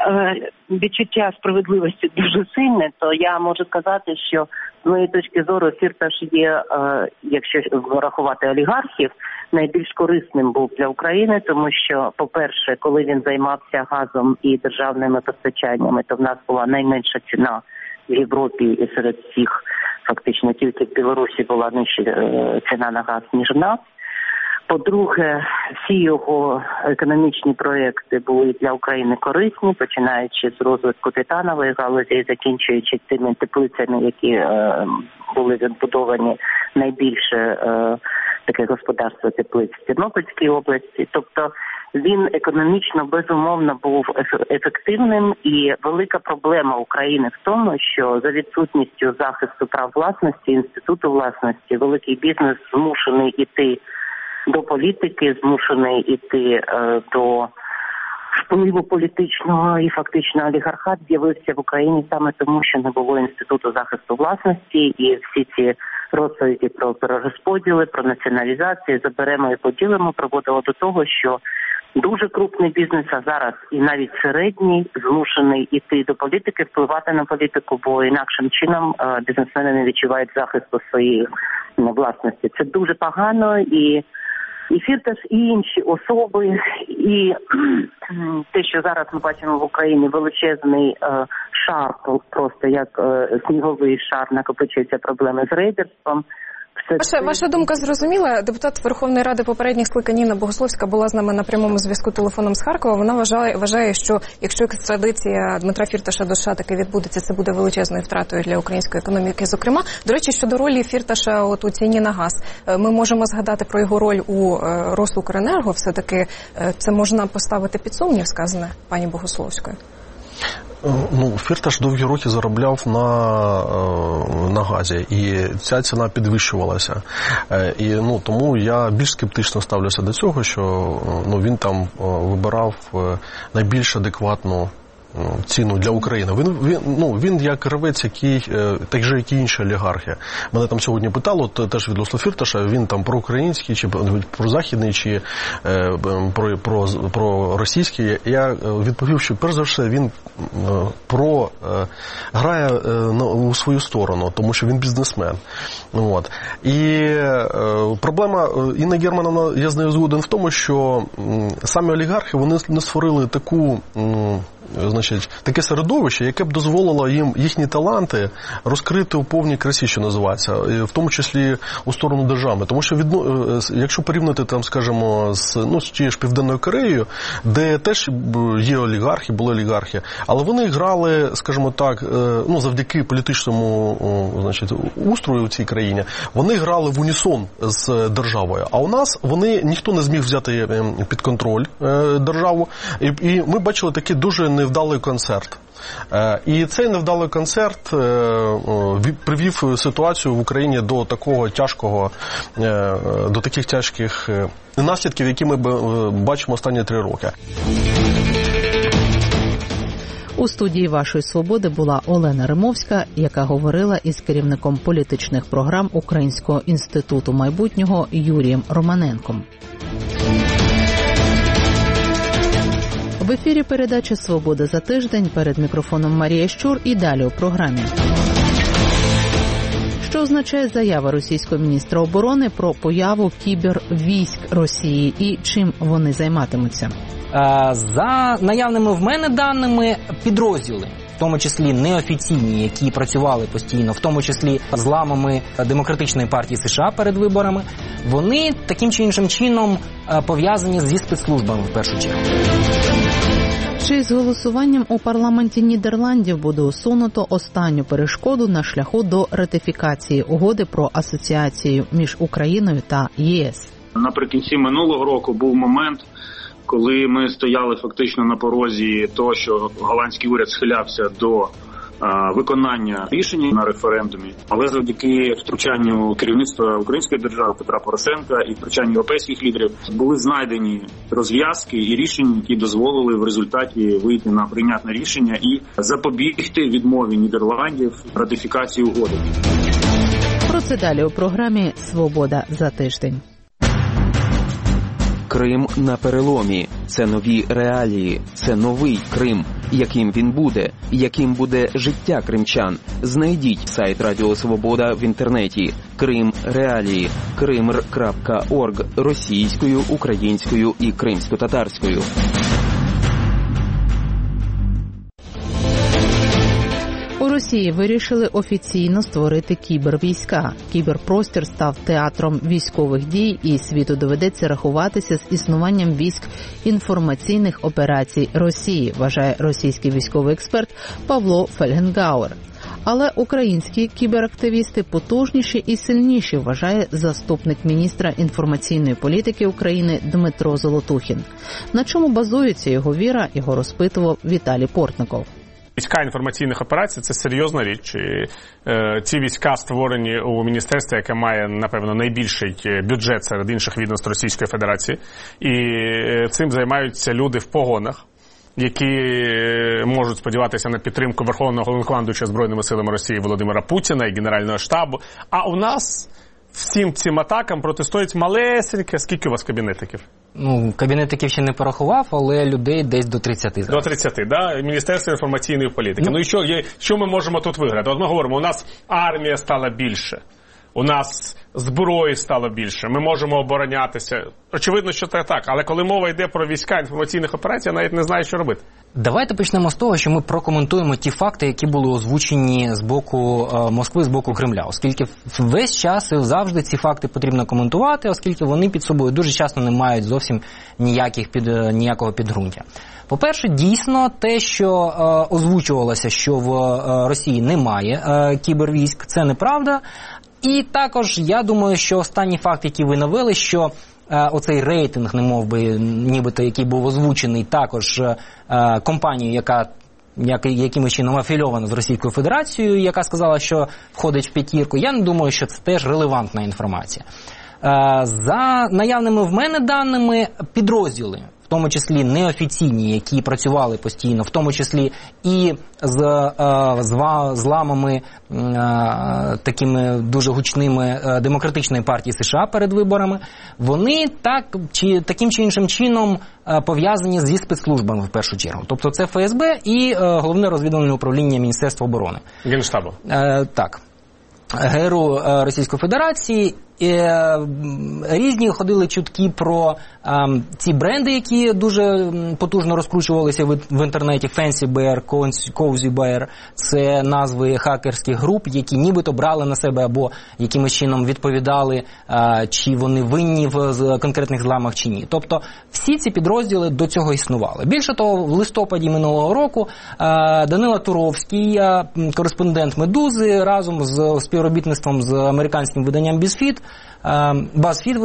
[SPEAKER 18] відчуття справедливості дуже сильне, то я можу сказати, що з моєї точки зору Фірташ є, якщо врахувати олігархів, найбільш корисним був для України, тому що, по-перше, коли він займався газом і державними постачаннями, то в нас була найменша ціна в Європі і серед всіх, фактично тільки в Білорусі була нижча ціна на газ, ніж в нас. По-друге, всі його економічні проекти були для України корисні, починаючи з розвитку титанової галузі і закінчуючи тими теплицями, які були відбудовані найбільше таке господарство теплиць в Тернопільській області. Тобто він економічно, безумовно, був ефективним, і велика проблема України в тому, що за відсутністю захисту прав власності, інституту власності, великий бізнес змушений іти до політики, змушений іти до впливу політичного, і фактично олігархат з'явився в Україні саме тому, що не було інституту захисту власності, і всі ці розповіді про перерозподіли, про націоналізацію, заберемо і поділимо, приводило до того, що дуже крупний бізнес, а зараз і навіть середній, змушений іти до політики, впливати на політику, бо інакшим чином бізнесмени не відчувають захисту своєї власності. Це дуже погано, і Фірташ, і інші особи, і те, що зараз ми бачимо в Україні, величезний шар, просто як сніговий шар, накопичуються проблеми з рейдерством,
[SPEAKER 10] Ваша думка зрозуміла. Депутат Верховної Ради попередніх скликань Інна Богословська була з нами на прямому зв'язку телефоном з Харкова. Вона вважає, що якщо екстрадиція Дмитра Фірташа до США таки відбудеться, це буде величезною втратою для української економіки. Зокрема, до речі, щодо ролі Фірташа у ціні на газ, ми можемо згадати про його роль у Росукренерго. Все-таки це можна поставити під сумнів, сказане пані Богословською.
[SPEAKER 4] Фірташ довгі роки заробляв на газі, і ця ціна підвищувалася. І тому я більш скептично ставлюся до цього, що він там вибирав найбільш адекватну ціну для України. Він як гравець, так же, як і інші олігархи. Мене там сьогодні питало, теж відносно Фірташа, він там проукраїнський, чи прозахідний, чи про російський. Я відповів, що перш за все він грає у свою сторону, тому що він бізнесмен. І проблема Інни Германовна, я з нею згоден в тому, що самі олігархи, вони не створили таке середовище, яке б дозволило їм їхні таланти розкрити у повній красі, що називається, в тому числі у сторону держави. Тому що, якщо порівняти, скажімо, з тією ж Південною Кореєю, де теж є олігархи, були олігархи, але вони грали, скажімо так, завдяки політичному устрою в цій країні, вони грали в унісон з державою. А у нас ніхто не зміг взяти під контроль державу, і ми бачили такий дуже невдалий концерт. І цей невдалий концерт привів ситуацію в Україні до таких тяжких наслідків, які ми бачимо останні 3 роки.
[SPEAKER 1] У студії «Вашої свободи» була Олена Римовська, яка говорила із керівником політичних програм Українського інституту майбутнього Юрієм Романенком. В ефірі передача «Свобода за тиждень», перед мікрофоном Марія Щур і далі у програмі. Що означає заява російського міністра оборони про появу кібервійськ Росії і чим вони займатимуться?
[SPEAKER 19] За наявними в мене даними, підрозділи, в тому числі неофіційні, які працювали постійно, в тому числі з ламами Демократичної партії США перед виборами, вони таким чи іншим чином пов'язані зі спецслужбами в першу чергу.
[SPEAKER 1] Чи з голосуванням у парламенті Нідерландів буде усунуто останню перешкоду на шляху до ратифікації угоди про асоціацію між Україною та ЄС?
[SPEAKER 20] Наприкінці минулого року був момент, коли ми стояли фактично на порозі того, що голландський уряд схилявся до виконання рішення на референдумі, але завдяки втручанню керівництва української держави Петра Порошенка і втручанню європейських лідерів були знайдені розв'язки і рішення, які дозволили в результаті вийти на прийнятне рішення і запобігти відмові Нідерландів ратифікації угоди.
[SPEAKER 1] Про це далі у програмі «Свобода за тиждень».
[SPEAKER 21] Крим на переломі. Це нові реалії. Це новий Крим. Яким він буде? Яким буде життя кримчан? Знайдіть сайт Радіо Свобода в інтернеті. Крим реалії. Krimr.org російською, українською і кримсько-татарською.
[SPEAKER 1] У Росії вирішили офіційно створити кібервійська. Кіберпростір став театром військових дій, і світу доведеться рахуватися з існуванням військ інформаційних операцій Росії, вважає російський військовий експерт Павло Фельгенгауер. Але українські кіберактивісти потужніші і сильніші, вважає заступник міністра інформаційної політики України Дмитро Золотухін. На чому базується його віра, його розпитував Віталій Портников.
[SPEAKER 22] Війська інформаційних операцій – це серйозна річ. Ці війська створені у міністерстві, яке має, напевно, найбільший бюджет серед інших відомств Російської Федерації. І цим займаються люди в погонах, які можуть сподіватися на підтримку Верховного Головнокомандуючого Збройними силами Росії Володимира Путіна і Генерального штабу. А у нас всім цим атакам протистоїть малесеньке. Скільки у вас кабінетиків?
[SPEAKER 19] Кабінетиків ще не порахував, але людей десь до 30. Зараз.
[SPEAKER 22] До 30, да? Міністерство інформаційної політики. І що ми можемо тут виграти? От ми говоримо, у нас армія стала більше. у нас зброї стало більше, ми можемо оборонятися. Очевидно, що це так, але коли мова йде про війська інформаційних операцій, я навіть не знаю, що робити.
[SPEAKER 19] Давайте почнемо з того, що ми прокоментуємо ті факти, які були озвучені з боку Москви, з боку Кремля. Оскільки весь час і завжди ці факти потрібно коментувати, оскільки вони під собою дуже часто не мають зовсім ніякого підґрунтя. По-перше, дійсно, те, що озвучувалося, що в Росії немає кібервійськ, це неправда. І також, я думаю, що останній факт, який ви навели, що оцей рейтинг, нібито, який був озвучений також компанією, яка якимось чином афільована з Російською Федерацією, яка сказала, що входить в п'ятірку, я не думаю, що це теж релевантна інформація. За наявними в мене даними, підрозділи, в тому числі неофіційні, які працювали постійно, в тому числі і з зламами такими дуже гучними Демократичної партії США перед виборами, вони таким чи іншим чином пов'язані зі спецслужбами в першу чергу. Тобто це ФСБ і Головне розвідувальне управління Міністерства оборони.
[SPEAKER 22] Генштабу.
[SPEAKER 19] Так. ГРУ Російської Федерації. Різні ходили чутки про ці бренди, які дуже потужно розкручувалися в інтернеті. Fancy Bear, Cozy Bear – це назви хакерських груп, які нібито брали на себе або якимось чином відповідали, чи вони винні в конкретних зламах чи ні. Тобто всі ці підрозділи до цього існували. Більше того, в листопаді минулого року Данило Туровський, кореспондент «Медузи», разом з співробітництвом з американським виданням BuzzFeed,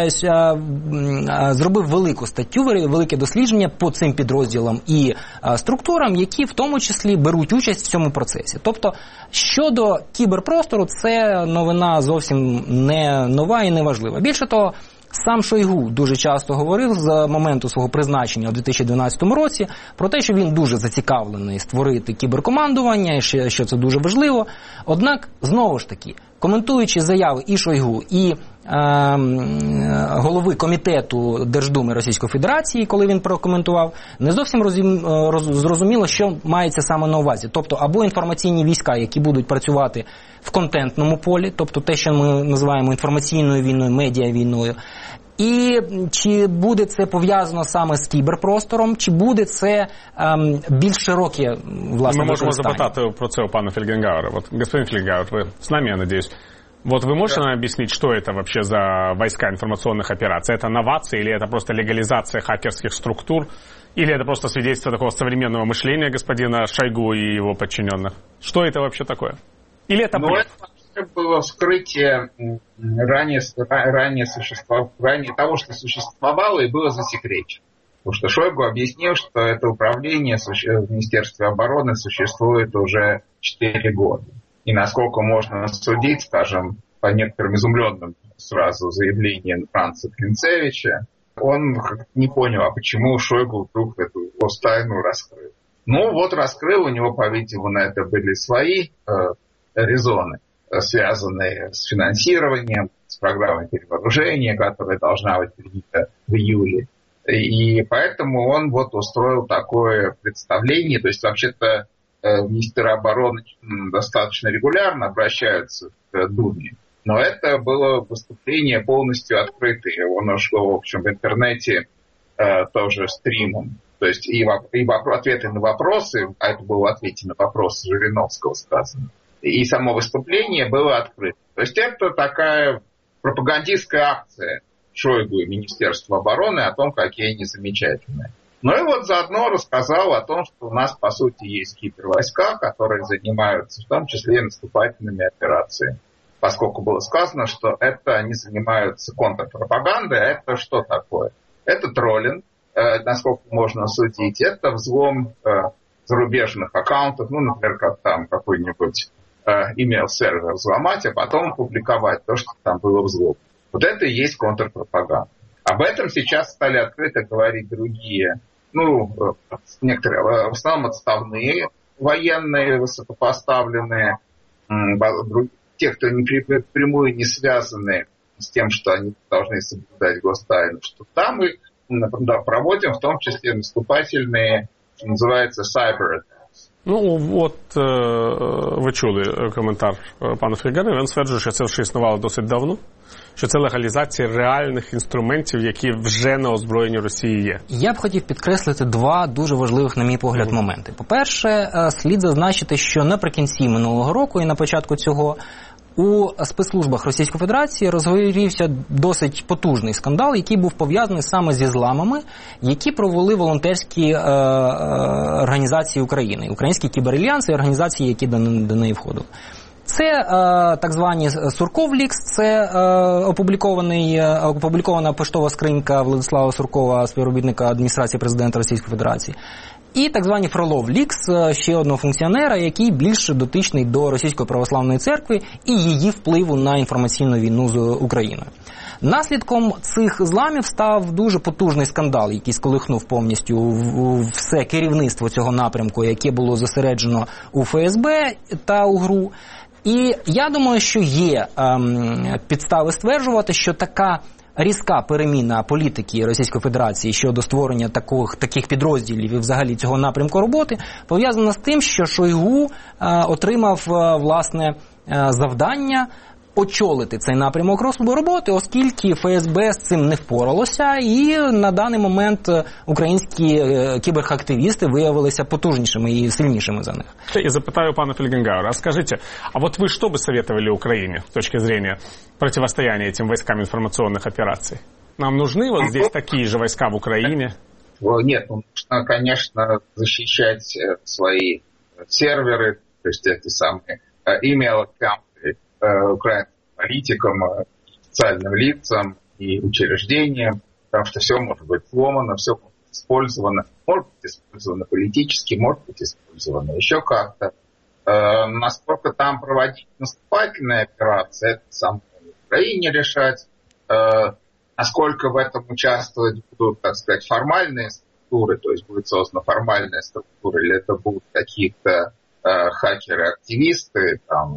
[SPEAKER 19] зробив велику статтю, велике дослідження по цим підрозділам і структурам, які в тому числі беруть участь в цьому процесі. Тобто, щодо кіберпростору, це новина зовсім не нова і не важлива. Більше того, сам Шойгу дуже часто говорив з моменту свого призначення у 2012 році про те, що він дуже зацікавлений створити кіберкомандування, і що це дуже важливо. Однак, знову ж таки, коментуючи заяви і Шойгу, і голови комітету Держдуми Російської Федерації, коли він прокоментував, не зовсім зрозуміло, що мається саме на увазі. Тобто, або інформаційні війська, які будуть працювати в контентному полі, тобто те, що ми називаємо інформаційною війною, медіавійною, і чи буде це пов'язано саме з кіберпростором, чи буде це більш широке, власне,
[SPEAKER 22] Ми можемо запитати про це у пана Фельгенгауэра. Вот, господин Фельгенгауэр, вы с нами, я надеюсь. Вот вы можете нам объяснить, что это вообще за войска информационных операций? Это новации или это просто легализация хакерских структур? Или это просто свидетельство такого современного мышления господина Шойгу и его подчиненных? Что это вообще такое? Или это блеф?
[SPEAKER 6] Это было вскрытие ранее того, что существовало и было засекречено. Потому что Шойгу объяснил, что это управление в Министерстве обороны существует уже 4 года. И насколько можно судить, скажем, по некоторым изумленным сразу заявлениям Франца Клинцевича, он не понял, а почему Шойгу вдруг эту тайну раскрыл. Ну вот раскрыл, у него, по-видимому, на это были свои резоны, связанные с финансированием, с программой перевооружения, которая должна быть принята в июле. И поэтому он вот устроил такое представление. То есть вообще-то министры обороны достаточно регулярно обращаются к Думе. Но это было выступление полностью открытое. Оно шло, в общем, в интернете тоже стримом. То есть и ответы на вопросы, а это было в ответе на вопросы Жириновского сказано, и само выступление было открыто. То есть это такая пропагандистская акция Шойгу и Министерства обороны о том, какие они замечательные. Ну и вот заодно рассказал о том, что у нас, по сути, есть кибервойска, которые занимаются в том числе и наступательными операциями. Поскольку было сказано, что это они занимаются контрпропагандой, а это что такое? Это троллинг, насколько можно судить, это взлом зарубежных аккаунтов, ну, например, как там какой-нибудь email-сервер взломать, а потом публиковать то, что там было взлом. Вот это и есть контрпропаганда. Об этом сейчас стали открыто говорить другие, ну, некоторые, в основном отставные военные, высокопоставленные, те, кто напрямую не связаны с тем, что они должны соблюдать гостайну, что там мы проводим в том числе наступательные, что называется, cyber attacks.
[SPEAKER 22] Ну, от ви чули коментар пана Фільгери, він стверджує, що це вже існувало досить давно, що це легалізація реальних інструментів, які вже на озброєнні Росії є.
[SPEAKER 19] Я б хотів підкреслити два дуже важливих, на мій погляд, моменти. По-перше, слід зазначити, що наприкінці минулого року і на початку цього у спецслужбах Російської Федерації розгорівся досить потужний скандал, який був пов'язаний саме зі зламами, які провели волонтерські організації України, українські кіберальянси і організації, які до неї входили. Це так звані Сурков-лікс, це опублікована поштова скринька Владислава Суркова, співробітника адміністрації президента Російської Федерації. І так звані Фролов-лікс, ще одного функціонера, який більше дотичний до Російської православної церкви і її впливу на інформаційну війну з Україною. Наслідком цих зламів став дуже потужний скандал, який сколихнув повністю все керівництво цього напрямку, яке було зосереджено у ФСБ та у ГРУ. І я думаю, що є підстави стверджувати, що така різка переміна політики Російської Федерації щодо створення таких підрозділів і взагалі цього напрямку роботи пов'язана з тим, що Шойгу отримав власне завдання очолити цей напрямок роботи, оскільки ФСБ з цим не впоралося, і на даний момент українські кіберактивісти виявилися потужнішими і сильнішими за них.
[SPEAKER 22] И запытаю пана Фельгенгауэра, а скажите, а вот вы что бы советовали Украине с точки зрения противостояния этим войскам информационных операций? Нам нужны вот здесь такие же войска в Украине?
[SPEAKER 6] Нет, нужно, конечно, защищать свои серверы, то есть эти самые email-аккаунты украинским политикам, официальным лицам и учреждениям, потому что все может быть сломано, все может быть использовано. Может быть использовано политически, может быть использовано еще как-то. Насколько там проводить наступательные операции, это сам в Украине решать. Насколько в этом участвовать будут, так сказать, формальные структуры, то есть будет создана формальная структура, или это будут какие-то хакеры-активисты, там,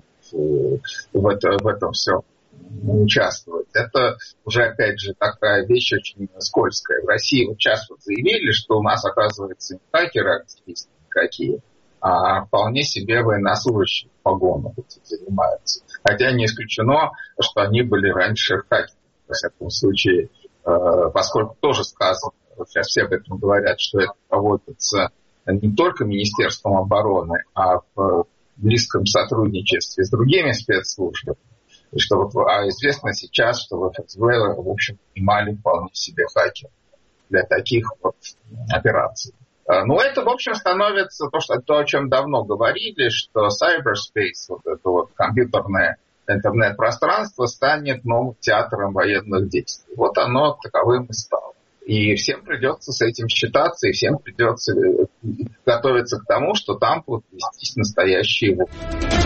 [SPEAKER 6] в этом все участвовать. Это уже, опять же, такая вещь очень скользкая. В России вот сейчас вот заявили, что у нас, оказывается, не хакеры-активисты никакие, а вполне себе военнослужащие в погонах занимаются. Хотя не исключено, что они были раньше хакерами. Во всяком случае, поскольку тоже сказано, сейчас все об этом говорят, что это проводится не только Министерством обороны, а в близком сотрудничестве с другими спецслужбами. И что вот, известно сейчас, что в ФСБ, в общем, нанимали вполне себе хакеров для таких вот операций. Но это, в общем, становится то, о чем давно говорили, что cyberspace, вот это вот компьютерное интернет-пространство, станет новым театром военных действий. Вот оно таковым и стало. И всем придется с этим считаться, и всем придется готовиться к тому, что там будут вестись настоящие войны.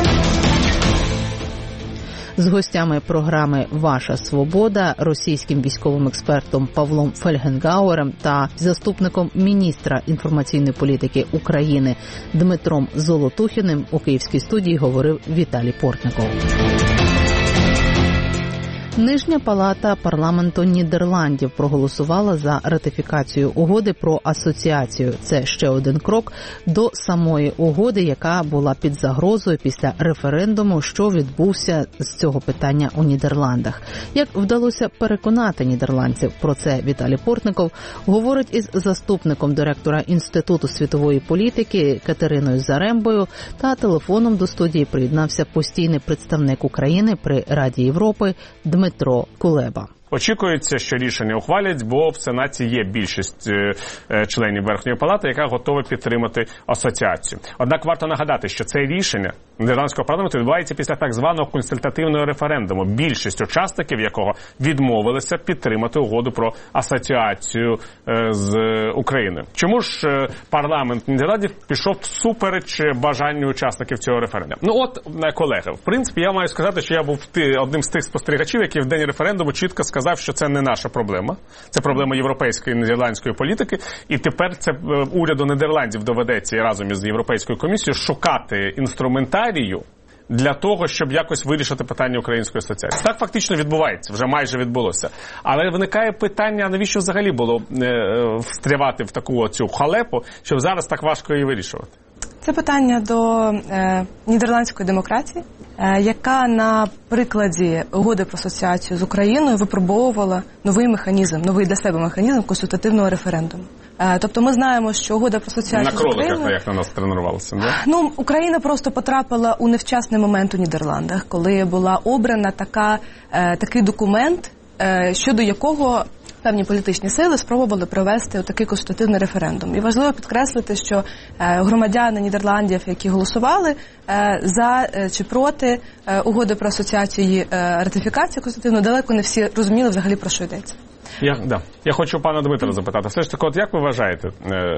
[SPEAKER 1] З гостями програми «Ваша свобода», російським військовим експертом Павлом Фельгенгауером та заступником міністра інформаційної політики України Дмитром Золотухіним у Київській студії говорив Віталій Портников. Нижня палата парламенту Нідерландів проголосувала за ратифікацію угоди про асоціацію. Це ще один крок до самої угоди, яка була під загрозою після референдуму, що відбувся з цього питання у Нідерландах. Як вдалося переконати нідерландців, про це Віталій Портников говорить із заступником директора Інституту світової політики Катериною Зарембою, та телефоном до студії приєднався постійний представник України при Раді Європи Дмитро Кулеба.
[SPEAKER 22] Очікується, що рішення ухвалять, бо в Сенаті є більшість членів Верхньої Палати, яка готова підтримати асоціацію. Однак варто нагадати, що це рішення Нідерландського парламенту відбувається після так званого консультативного референдуму, більшість учасників якого відмовилися підтримати угоду про асоціацію з Україною. Чому ж парламент Нідерландів пішов всупереч бажанню учасників цього референдуму? Ну от, колеги, в принципі, я маю сказати, що я був одним з тих спостерігачів, які в день референдуму чітко сказав, що це не наша проблема. Це проблема європейської і нідерландської політики. І тепер це уряду Нідерландів доведеться разом із Європейською комісією шукати інструментарію для того, щоб якось вирішити питання української асоціації. Так фактично відбувається, вже майже відбулося. Але виникає питання, навіщо взагалі було встрявати в таку цю халепу, щоб зараз так важко її вирішувати?
[SPEAKER 7] Це питання до нідерландської демократії, яка на прикладі угоди про асоціацію з Україною випробовувала новий для себе механізм консультативного референдуму. Тобто ми знаємо, що угода про асоціацію з Україною...
[SPEAKER 22] На кроликах, як на нас тренувалися, да?
[SPEAKER 7] Україна просто потрапила у невчасний момент у Нідерландах, коли була обрана такий документ, щодо якого певні політичні сили спробували провести такий консультативний референдум. І важливо підкреслити, що громадяни Нідерландів, які голосували за чи проти угоди про асоціацію і ратифікацію консультативну, далеко не всі розуміли взагалі, про що йдеться.
[SPEAKER 22] Я хочу пана Дмитра запитати. Все ж таки, як ви вважаєте,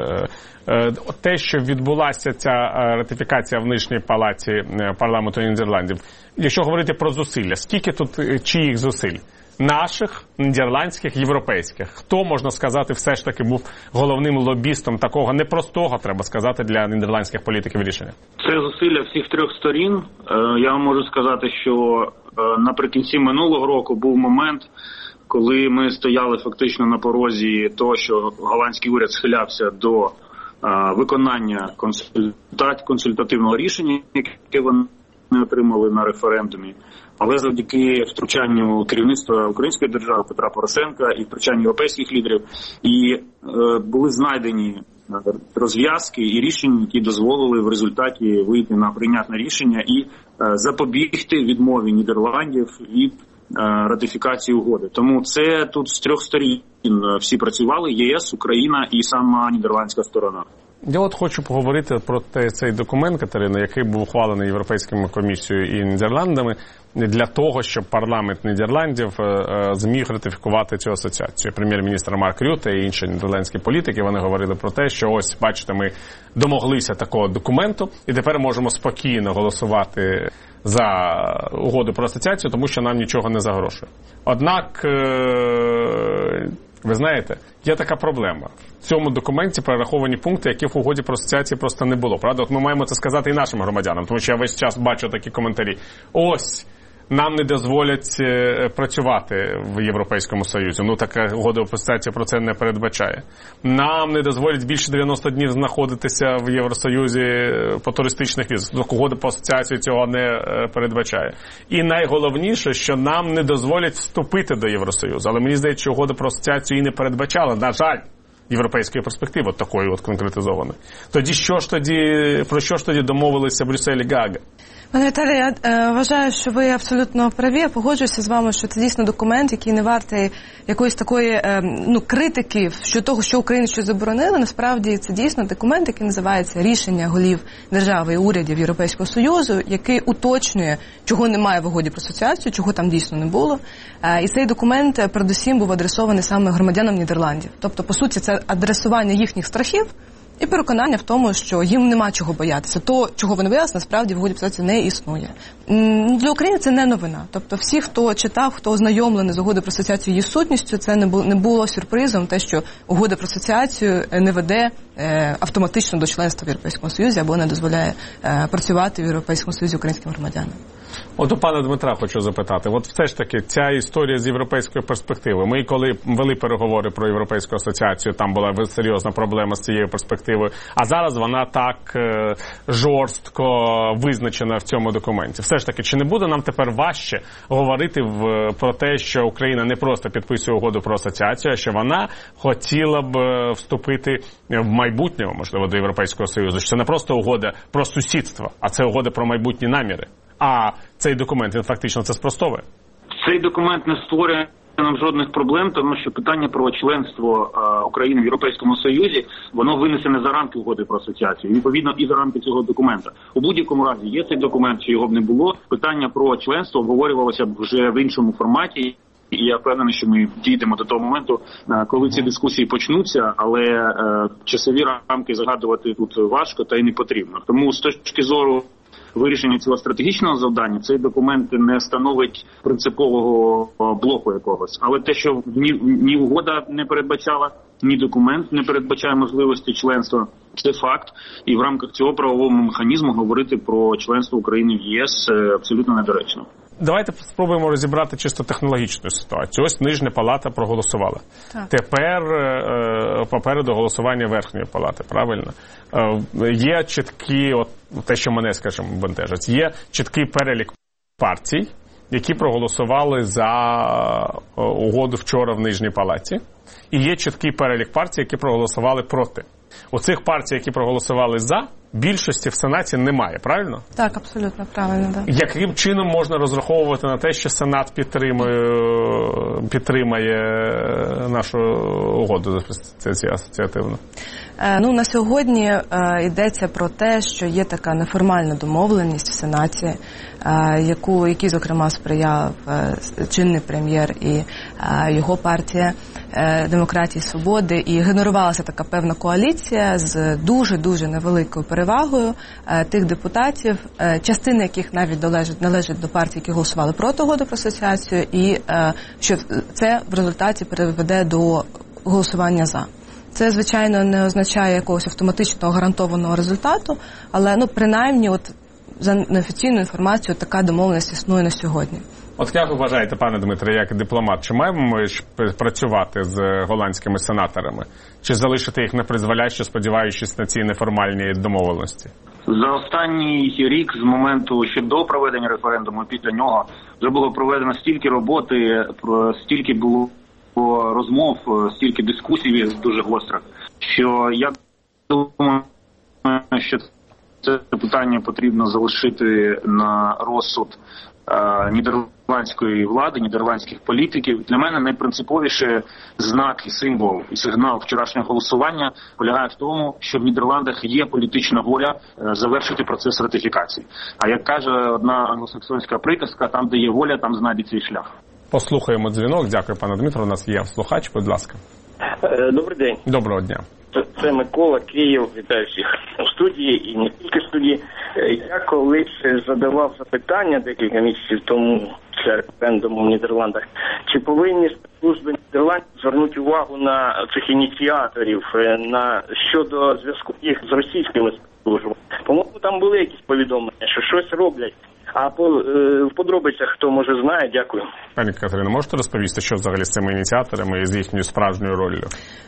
[SPEAKER 22] те, що відбулася ця ратифікація в нижній палаті парламенту Нідерландів, якщо говорити про зусилля, скільки тут чиїх зусиль? Наших, нідерландських, європейських. Хто, можна сказати, все ж таки був головним лобістом такого непростого, треба сказати, для нідерландських політиків рішення?
[SPEAKER 20] Це зусилля всіх трьох сторін. Я вам можу сказати, що наприкінці минулого року був момент, коли ми стояли фактично на порозі того, що голландський уряд схилявся до виконання консультативного рішення, яке вони отримали на референдумі. Але завдяки втручанню керівництва української держави Петра Порошенка і втручанню європейських лідерів були знайдені розв'язки і рішення, які дозволили в результаті вийти на прийнятне рішення і запобігти відмові Нідерландів від ратифікації угоди. Тому це тут з трьох сторін всі працювали: ЄС, Україна і сама нідерландська сторона.
[SPEAKER 22] Я хочу поговорити про цей документ, Катерина, який був ухвалений Європейською комісією і Нідерландами для того, щоб парламент Нідерландів зміг ратифікувати цю асоціацію. Прем'єр-міністр Марк Рюте і інші нідерландські політики, вони говорили про те, що ось, бачите, ми домоглися такого документу і тепер можемо спокійно голосувати за угоду про асоціацію, тому що нам нічого не загрожує. Однак, ви знаєте, є така проблема. В цьому документі перераховані пункти, які в угоді про асоціацію просто не було. Правда? Ми маємо це сказати і нашим громадянам, тому що я весь час бачу такі коментарі. Ось, нам не дозволять працювати в Європейському Союзі. Така угода про асоціацію про це не передбачає. Нам не дозволять більше 90 днів знаходитися в Євросоюзі по туристичних візах. Угода про асоціацію цього не передбачає. І найголовніше, що нам не дозволять вступити до Євросоюзу. Але мені здається, що угода про асоціацію і не передбачала, на жаль, європейської перспективи, такої конкретизованої. Про що ж тоді домовилися Брюссель і Гаага?
[SPEAKER 7] Пане Віталій, я вважаю, що ви абсолютно праві. Я погоджуюся з вами, що це дійсно документ, який не вартий якоїсь такої критики щодо того, що Україна щось заборонила. Насправді це дійсно документ, який називається «Рішення голів держави і урядів Європейського Союзу», який уточнює, чого немає в угоді про асоціацію, чого там дійсно не було. І цей документ передусім був адресований саме громадянам Нідерландів. Тобто, по суті, це адресування їхніх страхів і переконання в тому, що їм нема чого боятися. То, чого вони боялися, насправді в угоді про асоціацію не існує. Для України це не новина. Тобто всі, хто читав, хто ознайомлений з угодою про асоціацію її сутністю, це не було сюрпризом, те, що угода про асоціацію не веде автоматично до членства в Європейському Союзі або не дозволяє працювати в Європейському Союзі українським громадянам.
[SPEAKER 22] От у пана Дмитра хочу запитати. От все ж таки, ця історія з європейської перспективи. Ми коли вели переговори про Європейську асоціацію, там була серйозна проблема з цією перспективою. А зараз вона так жорстко визначена в цьому документі. Все ж таки, чи не буде нам тепер важче говорити про те, що Україна не просто підписує угоду про асоціацію, а що вона хотіла б вступити в майбутньому, можливо, до Європейського Союзу? Що це не просто угода про сусідство, а це угода про майбутні наміри. А цей документ, він фактично це спростовує?
[SPEAKER 20] Цей документ не створює нам жодних проблем, тому що питання про членство України в Європейському Союзі, воно винесене за рамки угоди про асоціацію, відповідно і за рамки цього документа. У будь-якому разі є цей документ, чи його б не було, питання про членство обговорювалося б вже в іншому форматі. І я впевнений, що ми дійдемо до того моменту, коли ці дискусії почнуться, але часові рамки загадувати тут важко та й не потрібно. Тому з точки зору вирішення цього стратегічного завдання цей документ не становить принципового блоку якогось. Але те, що ні угода не передбачала, ні документ не передбачає можливості членства, це факт. І в рамках цього правового механізму говорити про членство України в ЄС абсолютно недоречно.
[SPEAKER 22] давайте спробуємо розібрати чисто технологічну ситуацію. Ось Нижня палата проголосувала. Так. Тепер попереду голосування Верхньої палати, правильно? Є чіткі, от те, що мене, скажімо, бентежить, є чіткий перелік партій, які проголосували за угоду вчора в Нижній палаті. І є чіткий перелік партій, які проголосували проти. У цих партій, які проголосували за, більшості в Сенаті немає, правильно?
[SPEAKER 7] Так, абсолютно правильно, так.
[SPEAKER 22] Яким чином можна розраховувати на те, що Сенат підтримає нашу угоду асоціативну?
[SPEAKER 7] На сьогодні йдеться про те, що є така неформальна домовленість в Сенаті, якій, зокрема, сприяв чинний прем'єр і його партія «Демократії і свободи», і генерувалася така певна коаліція з дуже-дуже невеликою перевагою тих депутатів, частина яких навіть належить до партій, які голосували проти угоди про асоціацію, і що це в результаті приведе до голосування «за». Це, звичайно, не означає якогось автоматичного гарантованого результату, але, принаймні, за неофіційною інформацією, така домовленість існує на сьогодні.
[SPEAKER 22] От як ви вважаєте, пане Дмитре, як дипломат, чи маємо ми працювати з голландськими сенаторами? Чи залишити їх непризволяще, сподіваючись на ці неформальні домовленості?
[SPEAKER 20] За останній рік, з моменту ще до проведення референдуму, після нього, вже було проведено стільки роботи, стільки було розмов, стільки дискусій дуже гострих, що я думаю, що це питання потрібно залишити на розсуд нідерландської влади, нідерландських політиків. Для мене найпринциповіше знак і символ, і сигнал вчорашнього голосування полягає в тому, що в Нідерландах є політична воля завершити процес ратифікації. А як каже одна англосаксонська приказка, там, де є воля, там знайдеться і шлях.
[SPEAKER 22] Послухаємо дзвінок. Дякую, пане Дмитро. У нас є слухач, будь ласка.
[SPEAKER 8] Добрий день.
[SPEAKER 22] Доброго дня.
[SPEAKER 8] Це Микола, Київ. Вітаю всіх у студії і не тільки в студії. Я колись задавав запитання декілька місяців тому після референдуму в Нідерландах, чи повинні служби Нідерландів звернути увагу на цих ініціаторів, щодо зв'язку їх з російськими службами. По-моєму, там були якісь повідомлення, що щось роблять. А в подробицях, хто може знає, дякую.
[SPEAKER 22] Пані Катерино, можете розповісти, що взагалі з цими ініціаторами і з їхньою справжньою ролью?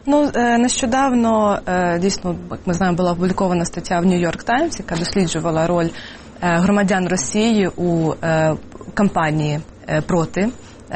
[SPEAKER 7] Нещодавно, дійсно, як ми знаємо, була опублікована стаття в New York Times, яка досліджувала роль громадян Росії у кампанії проти.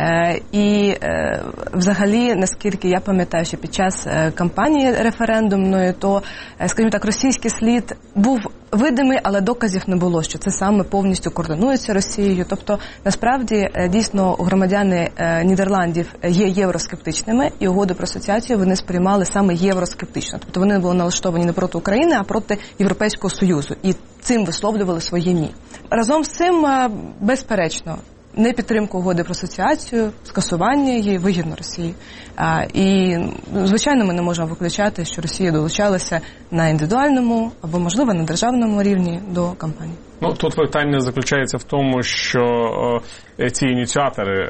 [SPEAKER 7] І взагалі, наскільки я пам'ятаю, що під час кампанії референдумної, то, скажімо так, російський слід був видимий, але доказів не було, що це саме повністю координується Росією. Тобто, насправді, дійсно, громадяни Нідерландів є євроскептичними, і угоду про асоціацію вони сприймали саме євроскептично. Тобто вони були налаштовані не проти України, а проти Європейського Союзу. І цим висловлювали своє «ні». Разом з цим, безперечно, непідтримку угоди про асоціацію, скасування її вигідно Росії. І, звичайно, ми не можемо виключати, що Росія долучалася на індивідуальному або, можливо, на державному рівні до кампанії.
[SPEAKER 22] Тут питання заключається в тому, що ці ініціатори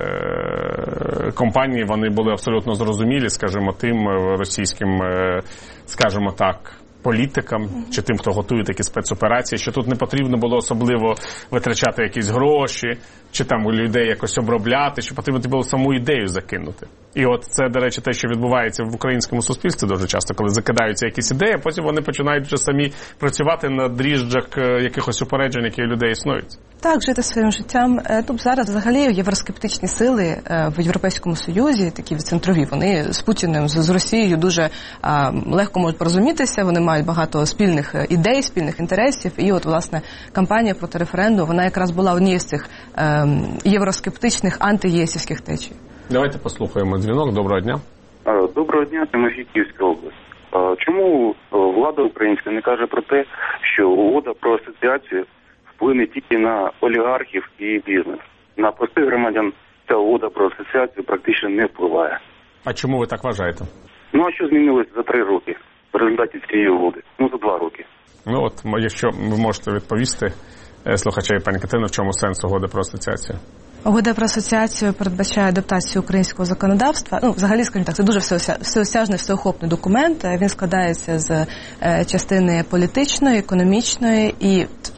[SPEAKER 22] компанії, вони були абсолютно зрозумілі, скажімо, тим російським, скажімо так, політикам, чи тим, хто готує такі спецоперації, що тут не потрібно було особливо витрачати якісь гроші, чи там у людей якось обробляти, що потрібно було саму ідею закинути. І от це, до речі, те, що відбувається в українському суспільстві дуже часто, коли закидаються якісь ідеї, а потім вони починають вже самі працювати на дріжджах якихось упереджень, які у людей існують.
[SPEAKER 7] Так, жити своїм життям. Тут зараз взагалі євроскептичні сили в Європейському Союзі, такі центрові, вони з Путіним, з Росією дуже легко можуть порозумітися, вони мають багато спільних ідей, спільних інтересів. І от, власне, кампанія проти референдуму, вона якраз була однією з цих євроскептичних антиєсівських течій.
[SPEAKER 22] Давайте послухаємо дзвінок. Доброго дня.
[SPEAKER 9] Доброго дня, Тимофій, Київська область. Чому влада українська не каже про те, що угода про асоціацію вплине тільки на олігархів і бізнес? На простих громадян ця угода про асоціацію практично не впливає.
[SPEAKER 22] А чому ви так вважаєте?
[SPEAKER 9] А що змінилось за 3 роки в результаті цієї угоди? За 2 роки.
[SPEAKER 22] Якщо ви можете відповісти слухачеві, пані Катерино, в чому сенс угоди про асоціацію?
[SPEAKER 7] Угода про асоціацію передбачає адаптацію українського законодавства. Взагалі, скажімо так, це дуже всеосяжний, всеохопний документ. Він складається з частини політичної, економічної і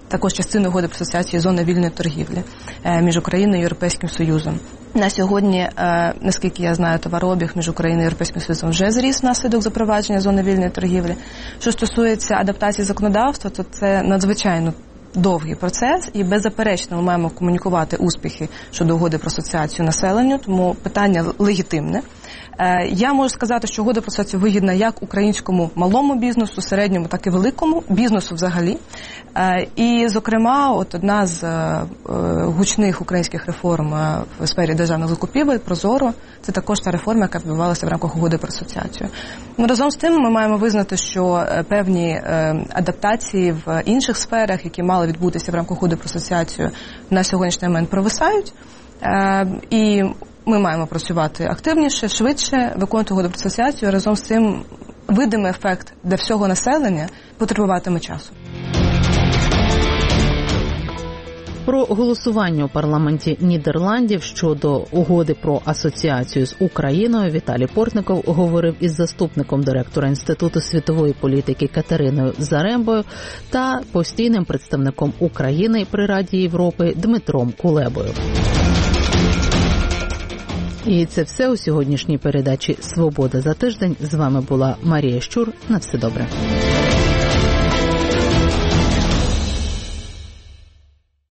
[SPEAKER 7] також частиною угоди про асоціацію зони вільної торгівлі між Україною і Європейським Союзом. На сьогодні, наскільки я знаю, товарообіг між Україною і Європейським Союзом вже зріс внаслідок запровадження зони вільної торгівлі. Що стосується адаптації законодавства, то це надзвичайно довгий процес, і беззаперечно ми маємо комунікувати успіхи щодо угоди про асоціацію населенню, тому питання легітимне. Я можу сказати, що угода про асоціацію вигідна як українському малому бізнесу, середньому, так і великому бізнесу взагалі. І, зокрема, от одна з гучних українських реформ в сфері державних закупівель «Прозоро» – це також та реформа, яка відбувалася в рамках угоди про асоціацію. Разом з тим ми маємо визнати, що певні адаптації в інших сферах, які мали відбутися в рамках угоди про асоціацію, на сьогоднішній момент провисають. І ми маємо працювати активніше, швидше, виконувати угоду про асоціацію. Разом з цим видимий ефект для всього населення потребуватиме часу.
[SPEAKER 1] Про голосування у парламенті Нідерландів щодо угоди про асоціацію з Україною Віталій Портников говорив із заступником директора Інституту світової політики Катериною Зарембою та постійним представником України при Раді Європи Дмитром Кулебою. І це все у сьогоднішній передачі «Свобода за тиждень». З вами була Марія Щур. На все добре.